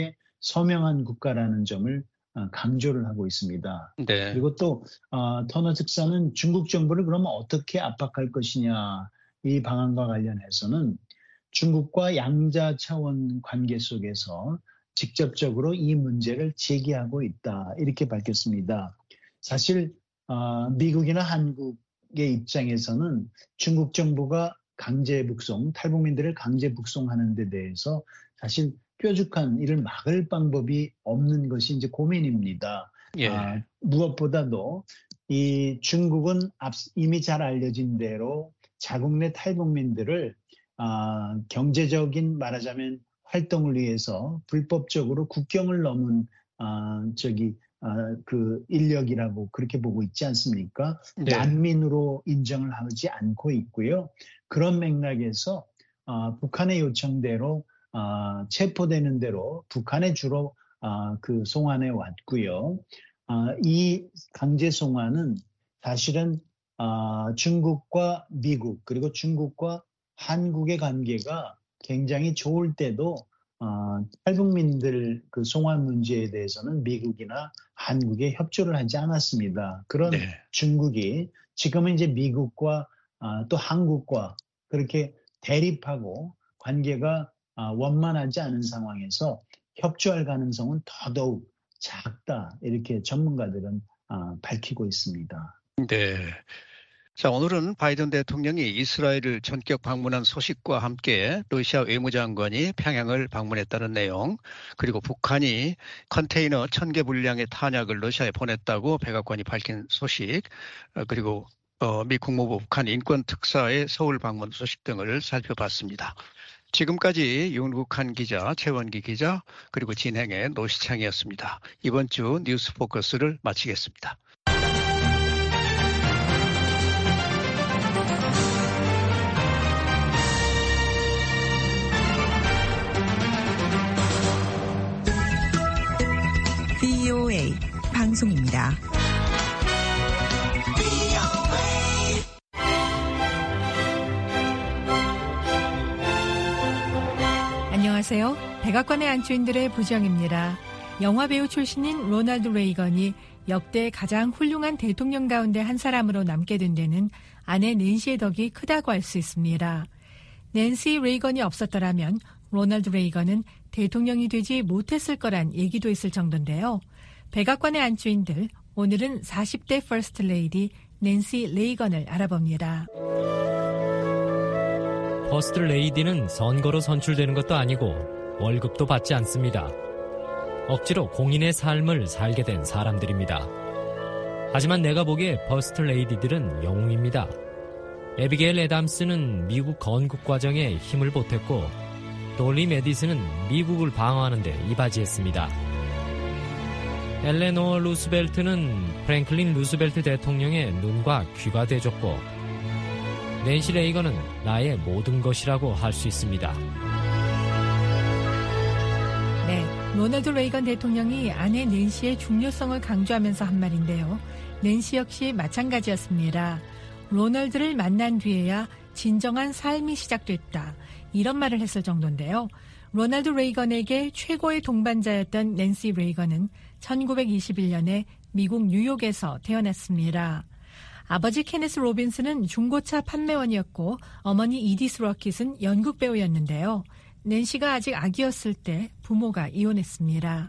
서명한 국가라는 점을 강조를 하고 있습니다. 네. 그리고 또 어, 터너 특사는 중국 정부를 그러면 어떻게 압박할 것이냐 이 방안과 관련해서는 중국과 양자 차원 관계 속에서 직접적으로 이 문제를 제기하고 있다 이렇게 밝혔습니다. 사실 어, 미국이나 한국의 입장에서는 중국 정부가 강제 북송, 탈북민들을 강제 북송하는 데 대해서 사실 뾰족한 이를 막을 방법이 없는 것이 이제 고민입니다. 예. 아, 무엇보다도 이 중국은 앞, 이미 잘 알려진 대로 자국 내 탈북민들을 아, 경제적인 말하자면 활동을 위해서 불법적으로 국경을 넘은 아, 저기 아, 그 인력이라고 그렇게 보고 있지 않습니까? 네. 난민으로 인정을 하지 않고 있고요. 그런 맥락에서 아, 북한의 요청대로 아, 체포되는 대로 북한에 주로 아, 그 송환해 왔고요. 아, 이 강제 송환은 사실은 아, 중국과 미국 그리고 중국과 한국의 관계가 굉장히 좋을 때도 어, 탈북민들 그 송환 문제에 대해서는 미국이나 한국에 협조를 하지 않았습니다. 그런 네. 중국이 지금은 이제 미국과 아, 또 한국과 그렇게 대립하고 관계가 아, 원만하지 않은 상황에서 협조할 가능성은 더더욱 작다 이렇게 전문가들은 아, 밝히고 있습니다. 네. 자, 오늘은 바이든 대통령이 이스라엘을 전격 방문한 소식과 함께 러시아 외무장관이 평양을 방문했다는 내용, 그리고 북한이 컨테이너 천 개 분량의 탄약을 러시아에 보냈다고 백악관이 밝힌 소식, 그리고 어, 미 국무부 북한 인권특사의 서울 방문 소식 등을 살펴봤습니다. 지금까지 윤국한 기자, 최원기 기자, 그리고 진행의 노시창이었습니다. 이번 주 뉴스 포커스를 마치겠습니다. 브이오에이 방송입니다. 안녕하세요. 백악관의 안주인들의 부정입니다. 영화배우 출신인 로널드 레이건이 역대 가장 훌륭한 대통령 가운데 한 사람으로 남게 된 데는 아내 낸시의 덕이 크다고 할 수 있습니다. 낸시 레이건이 없었더라면 로널드 레이건은 대통령이 되지 못했을 거란 얘기도 있을 정도인데요. 백악관의 안주인들, 오늘은 사십 대 퍼스트 레이디 낸시 레이건을 알아봅니다. 퍼스트 레이디는 선거로 선출되는 것도 아니고 월급도 받지 않습니다. 억지로 공인의 삶을 살게 된 사람들입니다. 하지만 내가 보기에 퍼스트 레이디들은 영웅입니다. 에비게일 애담스는 미국 건국 과정에 힘을 보탰고 돌리 메디슨은 미국을 방어하는 데 이바지했습니다. 엘레노어 루스벨트는 프랭클린 루스벨트 대통령의 눈과 귀가 돼줬고 낸시 레이건은 나의 모든 것이라고 할 수 있습니다. 네, 로널드 레이건 대통령이 아내 낸시의 중요성을 강조하면서 한 말인데요. 낸시 역시 마찬가지였습니다. 로널드를 만난 뒤에야 진정한 삶이 시작됐다. 이런 말을 했을 정도인데요. 로널드 레이건에게 최고의 동반자였던 낸시 레이건은 천구백이십일 년에 미국 뉴욕에서 태어났습니다. 아버지 케네스 로빈슨은 중고차 판매원이었고 어머니 이디스 러킷은 연극 배우였는데요. 낸시가 아직 아기였을 때 부모가 이혼했습니다.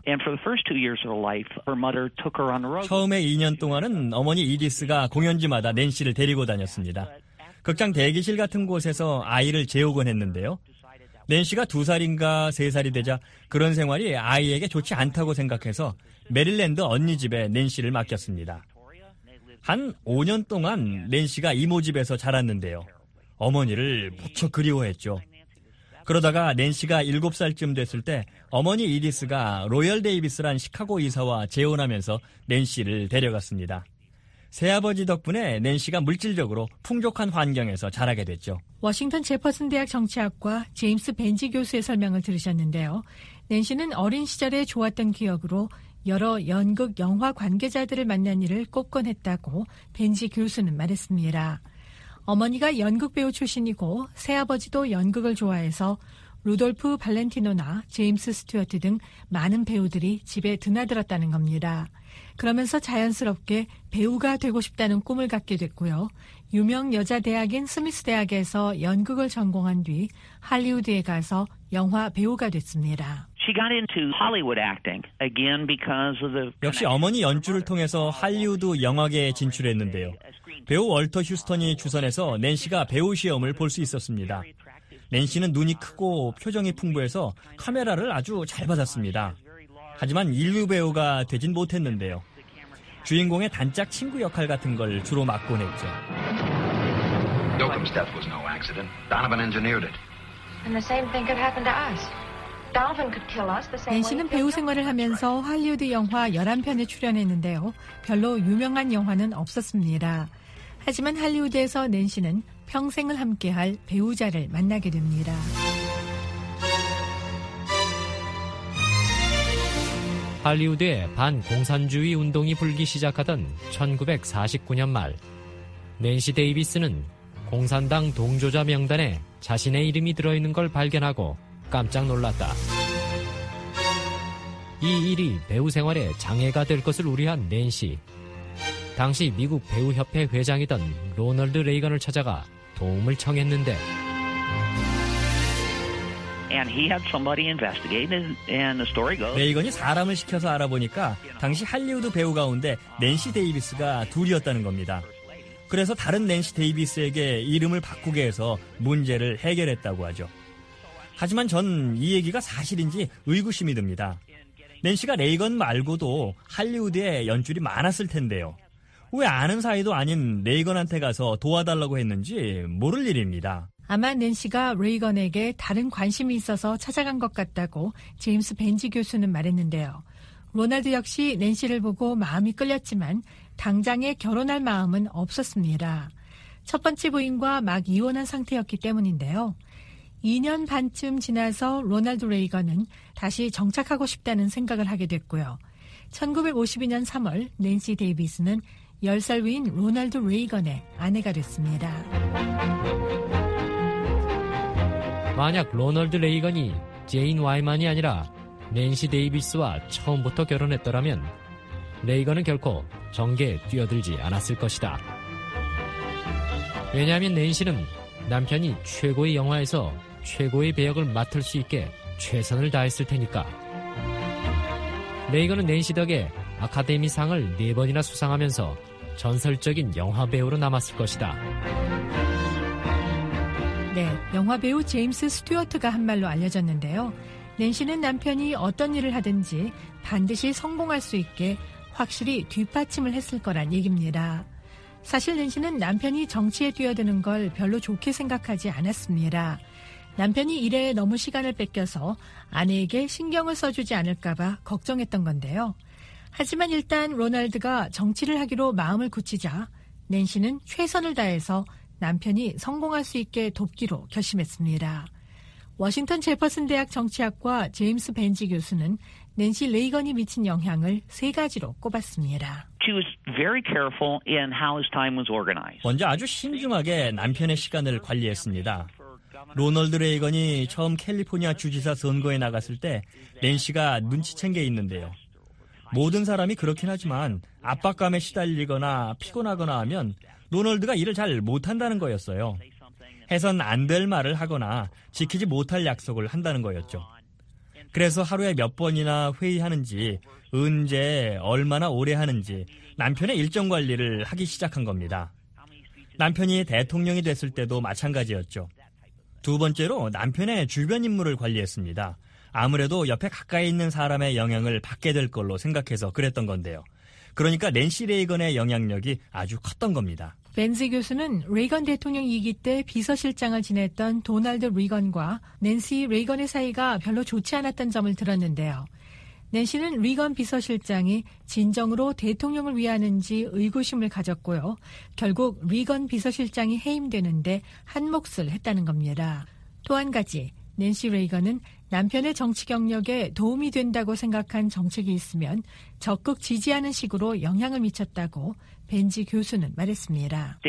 처음에 이 년 동안은 어머니 이디스가 공연지마다 낸시를 데리고 다녔습니다. 극장 대기실 같은 곳에서 아이를 재우곤 했는데요. 낸시가 두 살인가 세 살이 되자 그런 생활이 아이에게 좋지 않다고 생각해서 메릴랜드 언니 집에 낸시를 맡겼습니다. 한 오 년 동안 낸시가 이모 집에서 자랐는데요. 어머니를 무척 그리워했죠. 그러다가 낸시가 일곱 살쯤 됐을 때 어머니 이디스가 로열 데이비스란 시카고 이사와 재혼하면서 낸시를 데려갔습니다. 새아버지 덕분에 낸시가 물질적으로 풍족한 환경에서 자라게 됐죠. 워싱턴 제퍼슨 대학 정치학과 제임스 벤지 교수의 설명을 들으셨는데요. 낸시는 어린 시절에 좋았던 기억으로 여러 연극, 영화 관계자들을 만난 일을 꼽곤 했다고 벤지 교수는 말했습니다. 어머니가 연극 배우 출신이고 새아버지도 연극을 좋아해서 루돌프 발렌티노나 제임스 스튜어트 등 많은 배우들이 집에 드나들었다는 겁니다. 그러면서 자연스럽게 배우가 되고 싶다는 꿈을 갖게 됐고요. 유명 여자 대학인 스미스 대학에서 연극을 전공한 뒤 할리우드에 가서 영화 배우가 됐습니다. 역시 어머니 연주를 통해서 할리우드 영화계에 진출했는데요. 배우 월터 휴스턴이 주선해서 낸시가 배우 시험을 볼 수 있었습니다. 낸시는 눈이 크고 표정이 풍부해서 카메라를 아주 잘 받았습니다. 하지만 인류 배우가 되진 못했는데요. 주인공의 단짝 친구 역할 같은 걸 주로 맡곤 했죠. Yoakum's death was no accident. Donovan engineered it. And the same thing could happen to us. Donovan could kill us the same way. 낸시는 배우 생활을 하면서 할리우드 영화 열한 편에 출연했는데요. 별로 유명한 영화는 없었습니다. 하지만 할리우드에서 낸시는 평생을 함께할 배우자를 만나게 됩니다. 할리우드에 반공산주의 운동이 불기 시작하던 천구백사십구 년 말, 낸시 데이비스는 공산당 동조자 명단에 자신의 이름이 들어있는 걸 발견하고 깜짝 놀랐다. 이 일이 배우 생활에 장애가 될 것을 우려한 낸시. 당시 미국 배우협회 회장이던 로널드 레이건을 찾아가 도움을 청했는데 레이건이 사람을 시켜서 알아보니까 당시 할리우드 배우 가운데 낸시 데이비스가 둘이었다는 겁니다. 그래서 다른 낸시 데이비스에게 이름을 바꾸게 해서 문제를 해결했다고 하죠. 하지만 전 이 얘기가 사실인지 의구심이 듭니다. 낸시가 레이건 말고도 할리우드에 연줄이 많았을 텐데요. 왜 아는 사이도 아닌 레이건한테 가서 도와달라고 했는지 모를 일입니다. 아마 낸시가 레이건에게 다른 관심이 있어서 찾아간 것 같다고 제임스 벤지 교수는 말했는데요. 로널드 역시 낸시를 보고 마음이 끌렸지만 당장에 결혼할 마음은 없었습니다. 첫 번째 부인과 막 이혼한 상태였기 때문인데요. 이 년 반쯤 지나서 로널드 레이건은 다시 정착하고 싶다는 생각을 하게 됐고요. 천구백오십이 년 삼월 낸시 데이비스는 열 살 위인 로널드 레이건의 아내가 됐습니다. 만약 로널드 레이건이 제인 와이만이 아니라 낸시 데이비스와 처음부터 결혼했더라면 레이건은 결코 정계에 뛰어들지 않았을 것이다. 왜냐하면 낸시는 남편이 최고의 영화에서 최고의 배역을 맡을 수 있게 최선을 다했을 테니까. 레이건은 낸시 덕에 아카데미상을 네 번이나 수상하면서 전설적인 영화배우로 남았을 것이다. 네, 영화배우 제임스 스튜어트가 한 말로 알려졌는데요. 낸시는 남편이 어떤 일을 하든지 반드시 성공할 수 있게 확실히 뒷받침을 했을 거란 얘기입니다. 사실 낸시는 남편이 정치에 뛰어드는 걸 별로 좋게 생각하지 않았습니다. 남편이 일에 너무 시간을 뺏겨서 아내에게 신경을 써주지 않을까 봐 걱정했던 건데요. 하지만 일단 로널드가 정치를 하기로 마음을 굳히자 낸시는 최선을 다해서 남편이 성공할 수 있게 돕기로 결심했습니다. 워싱턴 제퍼슨 대학 정치학과 제임스 벤지 교수는 낸시 레이건이 미친 영향을 세 가지로 꼽았습니다. 먼저 아주 신중하게 남편의 시간을 관리했습니다. 로널드 레이건이 처음 캘리포니아 주지사 선거에 나갔을 때 낸시가 눈치챈 게 있는데요. 모든 사람이 그렇긴 하지만 압박감에 시달리거나 피곤하거나 하면 로널드가 일을 잘 못한다는 거였어요. 해선 안 될 말을 하거나 지키지 못할 약속을 한다는 거였죠. 그래서 하루에 몇 번이나 회의하는지, 언제, 얼마나 오래 하는지 남편의 일정 관리를 하기 시작한 겁니다. 남편이 대통령이 됐을 때도 마찬가지였죠. 두 번째로 남편의 주변 인물을 관리했습니다. 아무래도 옆에 가까이 있는 사람의 영향을 받게 될 걸로 생각해서 그랬던 건데요. 그러니까 낸시 레이건의 영향력이 아주 컸던 겁니다. 벤지 교수는 레이건 대통령 이기 때 비서실장을 지냈던 도널드 리건과 낸시 레이건의 사이가 별로 좋지 않았던 점을 들었는데요. 낸시는 리건 비서실장이 진정으로 대통령을 위하는지 의구심을 가졌고요. 결국 리건 비서실장이 해임되는데 한몫을 했다는 겁니다. 또 한 가지, 낸시 레이건은 남편의 정치 경력에 도움이 된다고 생각한 정책이 있으면 적극 지지하는 식으로 영향을 미쳤다고 벤지 교수는 말했습니다.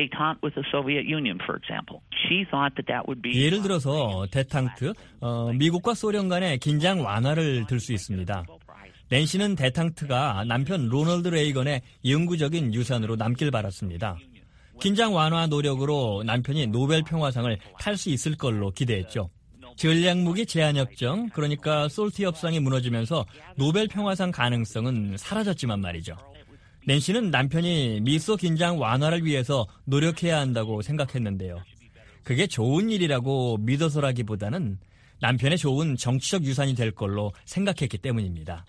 예를 들어서 데탕트, 어, 미국과 소련 간의 긴장 완화를 들 수 있습니다. 낸시는 데탕트가 남편 로널드 레이건의 영구적인 유산으로 남길 바랐습니다. 긴장 완화 노력으로 남편이 노벨 평화상을 탈 수 있을 걸로 기대했죠. 전략무기 제한협정, 그러니까 솔티 협상이 무너지면서 노벨 평화상 가능성은 사라졌지만 말이죠. 낸시는 남편이 미소 긴장 완화를 위해서 노력해야 한다고 생각했는데요. 그게 좋은 일이라고 믿어서라기보다는 남편의 좋은 정치적 유산이 될 걸로 생각했기 때문입니다.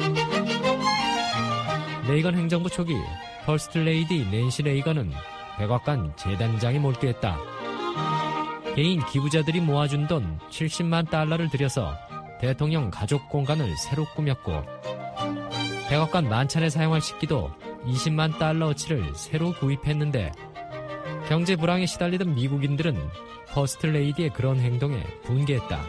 레이건 행정부 초기 퍼스트 레이디 낸시 레이건은 백악관 재단장에 몰두했다. 개인 기부자들이 모아준 돈 칠십만 달러를 들여서 대통령 가족 공간을 새로 꾸몄고 백악관 만찬에 사용할 식기도 이십만 달러어치를 새로 구입했는데 경제 불황에 시달리던 미국인들은 퍼스트 레이디의 그런 행동에 분개했다.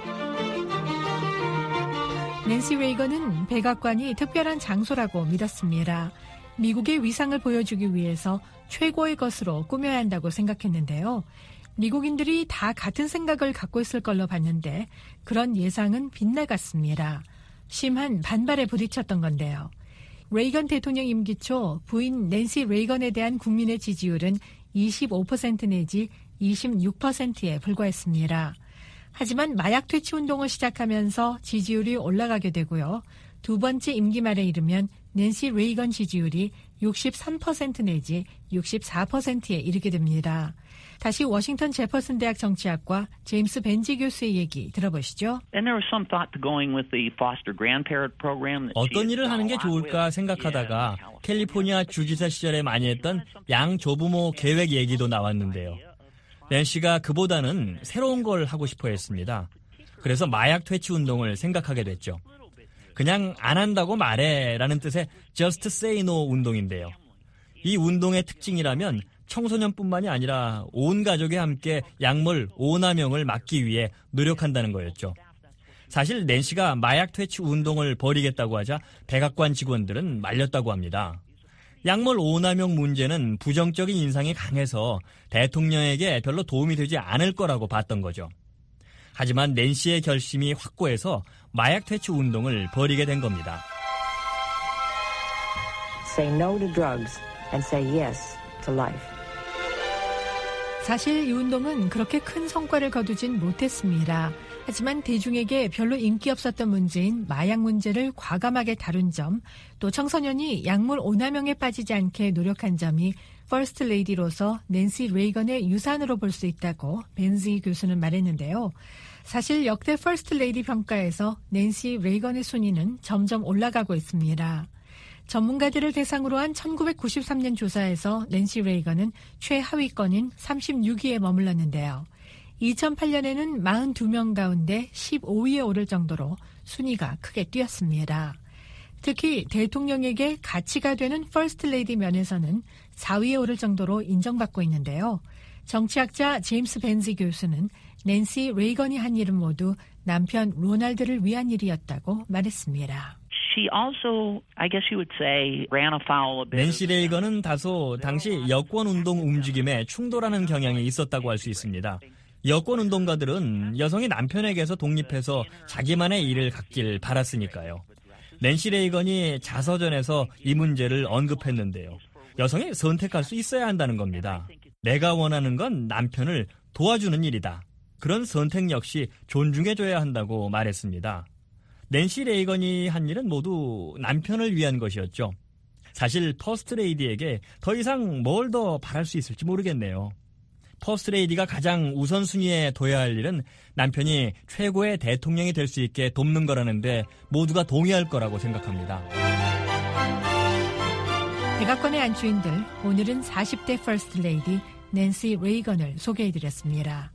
낸시 레이건은 백악관이 특별한 장소라고 믿었습니다. 미국의 위상을 보여주기 위해서 최고의 것으로 꾸며야 한다고 생각했는데요. 미국인들이 다 같은 생각을 갖고 있을 걸로 봤는데 그런 예상은 빗나갔습니다. 심한 반발에 부딪혔던 건데요. 레이건 대통령 임기 초 부인 낸시 레이건에 대한 국민의 지지율은 이십오 퍼센트 내지 이십육 퍼센트에 불과했습니다. 하지만 마약 퇴치 운동을 시작하면서 지지율이 올라가게 되고요. 두 번째 임기 말에 이르면 낸시 레이건 지지율이 육십삼 퍼센트 내지 육십사 퍼센트에 이르게 됩니다. 다시 워싱턴 제퍼슨 대학 정치학과 제임스 벤지 교수의 얘기 들어보시죠. 어떤 일을 하는 게 좋을까 생각하다가 캘리포니아 주지사 시절에 많이 했던 양조부모 계획 얘기도 나왔는데요. 낸시가 그보다는 새로운 걸 하고 싶어 했습니다. 그래서 마약 퇴치 운동을 생각하게 됐죠. 그냥 안 한다고 말해라는 뜻의 Just Say No 운동인데요. 이 운동의 특징이라면 청소년뿐만이 아니라 온 가족이 함께 약물 오남용을 막기 위해 노력한다는 거였죠. 사실 낸시가 마약 퇴치 운동을 벌이겠다고 하자 백악관 직원들은 말렸다고 합니다. 약물 오남용 문제는 부정적인 인상이 강해서 대통령에게 별로 도움이 되지 않을 거라고 봤던 거죠. 하지만 낸시의 결심이 확고해서 마약 퇴치 운동을 벌이게 된 겁니다. Say no to drugs and say yes to life. 사실 이 운동은 그렇게 큰 성과를 거두진 못했습니다. 하지만 대중에게 별로 인기 없었던 문제인 마약 문제를 과감하게 다룬 점, 또 청소년이 약물 오남용에 빠지지 않게 노력한 점이 퍼스트 레이디로서 낸시 레이건의 유산으로 볼 수 있다고 벤지 교수는 말했는데요. 사실 역대 퍼스트 레이디 평가에서 낸시 레이건의 순위는 점점 올라가고 있습니다. 전문가들을 대상으로 한 천구백구십삼 년 조사에서 낸시 레이건은 최하위권인 삼십육 위에 머물렀는데요. 이천팔 년에는 사십이 명 가운데 십오 위에 오를 정도로 순위가 크게 뛰었습니다. 특히 대통령에게 가치가 되는 퍼스트 레이디 면에서는 사 위에 오를 정도로 인정받고 있는데요. 정치학자 제임스 벤지 교수는 낸시 레이건이 한 일은 모두 남편 로널드를 위한 일이었다고 말했습니다. 낸시 레이건은 다소 당시 여권운동 움직임에 충돌하는 경향이 있었다고 할 수 있습니다. 여권운동가들은 여성이 남편에게서 독립해서 자기만의 일을 갖길 바랐으니까요. 낸시 레이건이 자서전에서 이 문제를 언급했는데요. 여성이 선택할 수 있어야 한다는 겁니다. 내가 원하는 건 남편을 도와주는 일이다. 그런 선택 역시 존중해줘야 한다고 말했습니다. 낸시 레이건이 한 일은 모두 남편을 위한 것이었죠. 사실 퍼스트 레이디에게 더 이상 뭘 더 바랄 수 있을지 모르겠네요. 퍼스트 레이디가 가장 우선순위에 둬야 할 일은 남편이 최고의 대통령이 될 수 있게 돕는 거라는데 모두가 동의할 거라고 생각합니다. 백악관의 안주인들, 오늘은 사십 대 퍼스트 레이디 낸시 레이건을 소개해드렸습니다.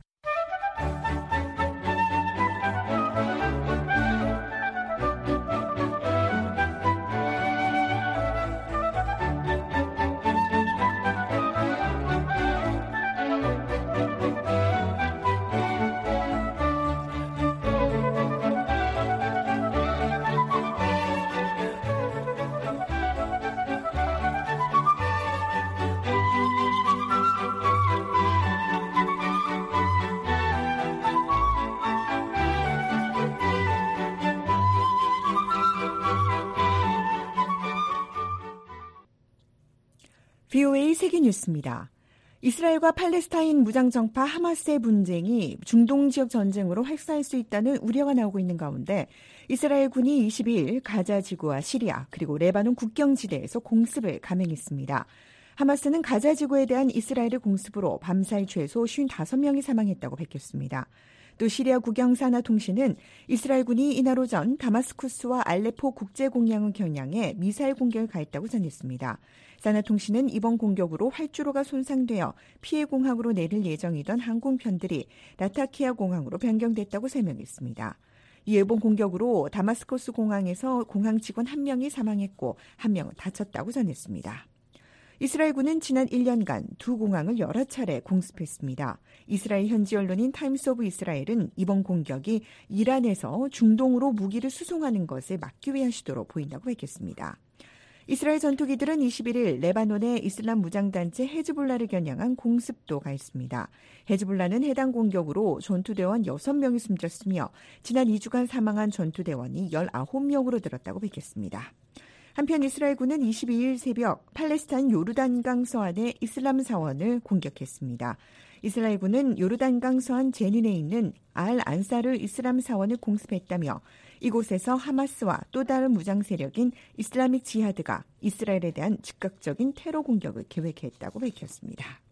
브이오에이 세계뉴스입니다. 이스라엘과 팔레스타인 무장정파 하마스의 분쟁이 중동 지역 전쟁으로 확산할 수 있다는 우려가 나오고 있는 가운데 이스라엘군이 이십이일 가자 지구와 시리아 그리고 레바논 국경지대에서 공습을 감행했습니다. 하마스는 가자 지구에 대한 이스라엘의 공습으로 밤사이 최소 오십오 명이 사망했다고 밝혔습니다. 또 시리아 국영산하 통신은 이스라엘군이 이날 오전 다마스쿠스와 알레포 국제공항을 겨냥해 미사일 공격을 가했다고 전했습니다. 산하 통신은 이번 공격으로 활주로가 손상되어 피해 공항으로 내릴 예정이던 항공편들이 라타키아 공항으로 변경됐다고 설명했습니다. 이번 공격으로 다마스쿠스 공항에서 공항 직원 한 명이 사망했고 한 명은 다쳤다고 전했습니다. 이스라엘군은 지난 일 년간 두 공항을 여러 차례 공습했습니다. 이스라엘 현지 언론인 타임스 오브 이스라엘은 이번 공격이 이란에서 중동으로 무기를 수송하는 것을 막기 위한 시도로 보인다고 밝혔습니다. 이스라엘 전투기들은 이십일일 레바논의 이슬람 무장단체 헤즈볼라를 겨냥한 공습도 가했습니다. 헤즈볼라는 해당 공격으로 전투대원 여섯 명이 숨졌으며 지난 이 주간 사망한 전투대원이 열아홉 명으로 늘었다고 밝혔습니다. 한편 이스라엘군은 이십이일 새벽 팔레스타인 요르단강 서안의 이슬람 사원을 공격했습니다. 이스라엘군은 요르단강 서안 제닌에 있는 알 안사르 이슬람 사원을 공습했다며 이곳에서 하마스와 또 다른 무장 세력인 이슬라믹 지하드가 이스라엘에 대한 즉각적인 테러 공격을 계획했다고 밝혔습니다.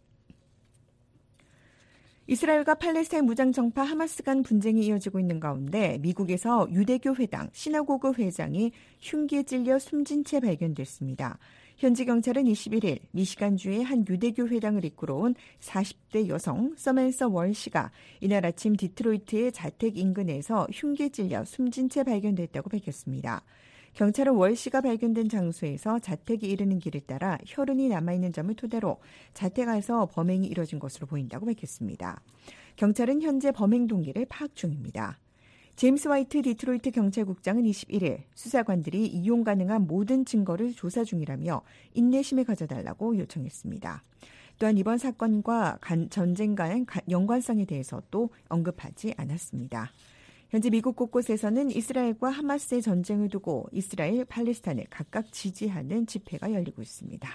이스라엘과 팔레스타인 무장정파 하마스 간 분쟁이 이어지고 있는 가운데 미국에서 유대교 회당 시나고그 회장이 흉기에 찔려 숨진 채 발견됐습니다. 현지 경찰은 이십일일 미시간주의 한 유대교 회당을 이끌어온 사십 대 여성 서멜서 월시가 이날 아침 디트로이트의 자택 인근에서 흉기에 찔려 숨진 채 발견됐다고 밝혔습니다. 경찰은 월시가 발견된 장소에서 자택이 이르는 길을 따라 혈흔이 남아있는 점을 토대로 자택에서 범행이 이뤄진 것으로 보인다고 밝혔습니다. 경찰은 현재 범행 동기를 파악 중입니다. 제임스 화이트 디트로이트 경찰국장은 이십일일 수사관들이 이용 가능한 모든 증거를 조사 중이라며 인내심을 가져달라고 요청했습니다. 또한 이번 사건과 전쟁과의 연관성에 대해서도 언급하지 않았습니다. 현재 미국 곳곳에서는 이스라엘과 하마스의 전쟁을 두고 이스라엘, 팔레스타인을 각각 지지하는 집회가 열리고 있습니다.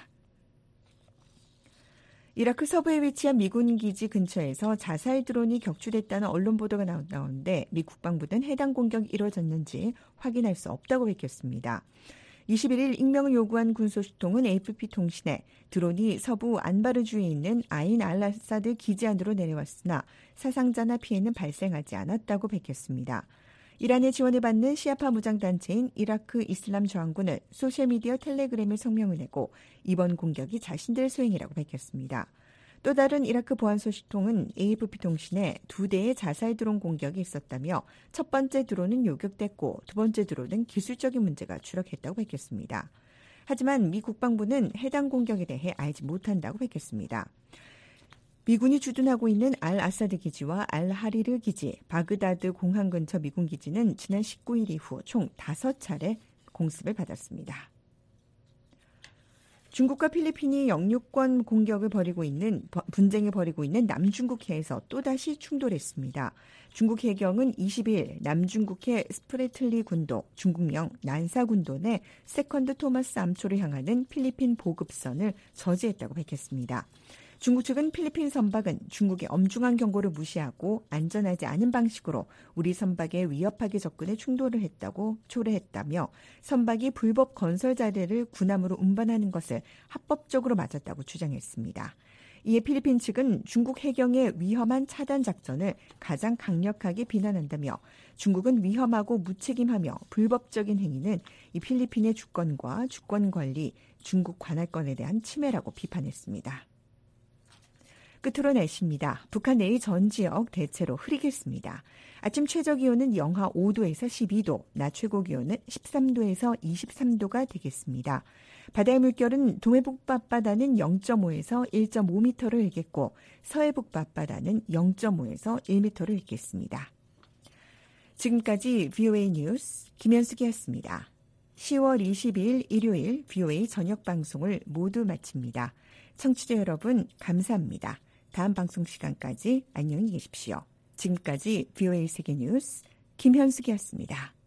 이라크 서부에 위치한 미군 기지 근처에서 자살 드론이 격추됐다는 언론 보도가 나오는데 미 국방부는 해당 공격이 이루어졌는지 확인할 수 없다고 밝혔습니다. 이십일일 익명을 요구한 군소식통은 에이에프피 통신에 드론이 서부 안바르주에 있는 아인 알-아사드 기지 안으로 내려왔으나 사상자나 피해는 발생하지 않았다고 밝혔습니다. 이란의 지원을 받는 시아파 무장단체인 이라크 이슬람 저항군은 소셜미디어 텔레그램에 성명을 내고 이번 공격이 자신들의 소행이라고 밝혔습니다. 또 다른 이라크 보안 소식통은 에이에프피 통신에 두 대의 자살 드론 공격이 있었다며 첫 번째 드론은 요격됐고 두 번째 드론은 기술적인 문제가 추락했다고 밝혔습니다. 하지만 미 국방부는 해당 공격에 대해 알지 못한다고 밝혔습니다. 미군이 주둔하고 있는 알-아사드 기지와 알-하리르 기지, 바그다드 공항 근처 미군 기지는 지난 십구일 이후 총 다섯 차례 공습을 받았습니다. 중국과 필리핀이 영유권 공격을 벌이고 있는 분쟁을 벌이고 있는 남중국해에서 또다시 충돌했습니다. 중국 해경은 이십일 남중국해 스프레틀리 군도, 중국명 난사군도 내 세컨드 토마스 암초를 향하는 필리핀 보급선을 저지했다고 밝혔습니다. 중국 측은 필리핀 선박은 중국의 엄중한 경고를 무시하고 안전하지 않은 방식으로 우리 선박에 위협하게 접근해 충돌을 했다고 초래했다며 선박이 불법 건설 자재를 군함으로 운반하는 것을 합법적으로 맞았다고 주장했습니다. 이에 필리핀 측은 중국 해경의 위험한 차단 작전을 가장 강력하게 비난한다며 중국은 위험하고 무책임하며 불법적인 행위는 이 필리핀의 주권과 주권 관리, 중국 관할권에 대한 침해라고 비판했습니다. 끝으로 날씨입니다. 북한 내일 전 지역 대체로 흐리겠습니다. 아침 최저기온은 영하 오도에서 십이도, 낮 최고기온은 십삼도에서 이십삼도가 되겠습니다. 바다의 물결은 동해북 앞바다는 영점오에서 일점오 미터를 일겠고 서해북 앞바다는 영점오에서 일 미터를 일겠습니다. 지금까지 브이오에이 뉴스 김현숙이었습니다. 시월 이십이일 일요일 브이오에이 저녁 방송을 모두 마칩니다. 청취자 여러분 감사합니다. 다음 방송 시간까지 안녕히 계십시오. 지금까지 브이오에이 세계뉴스 김현숙이었습니다.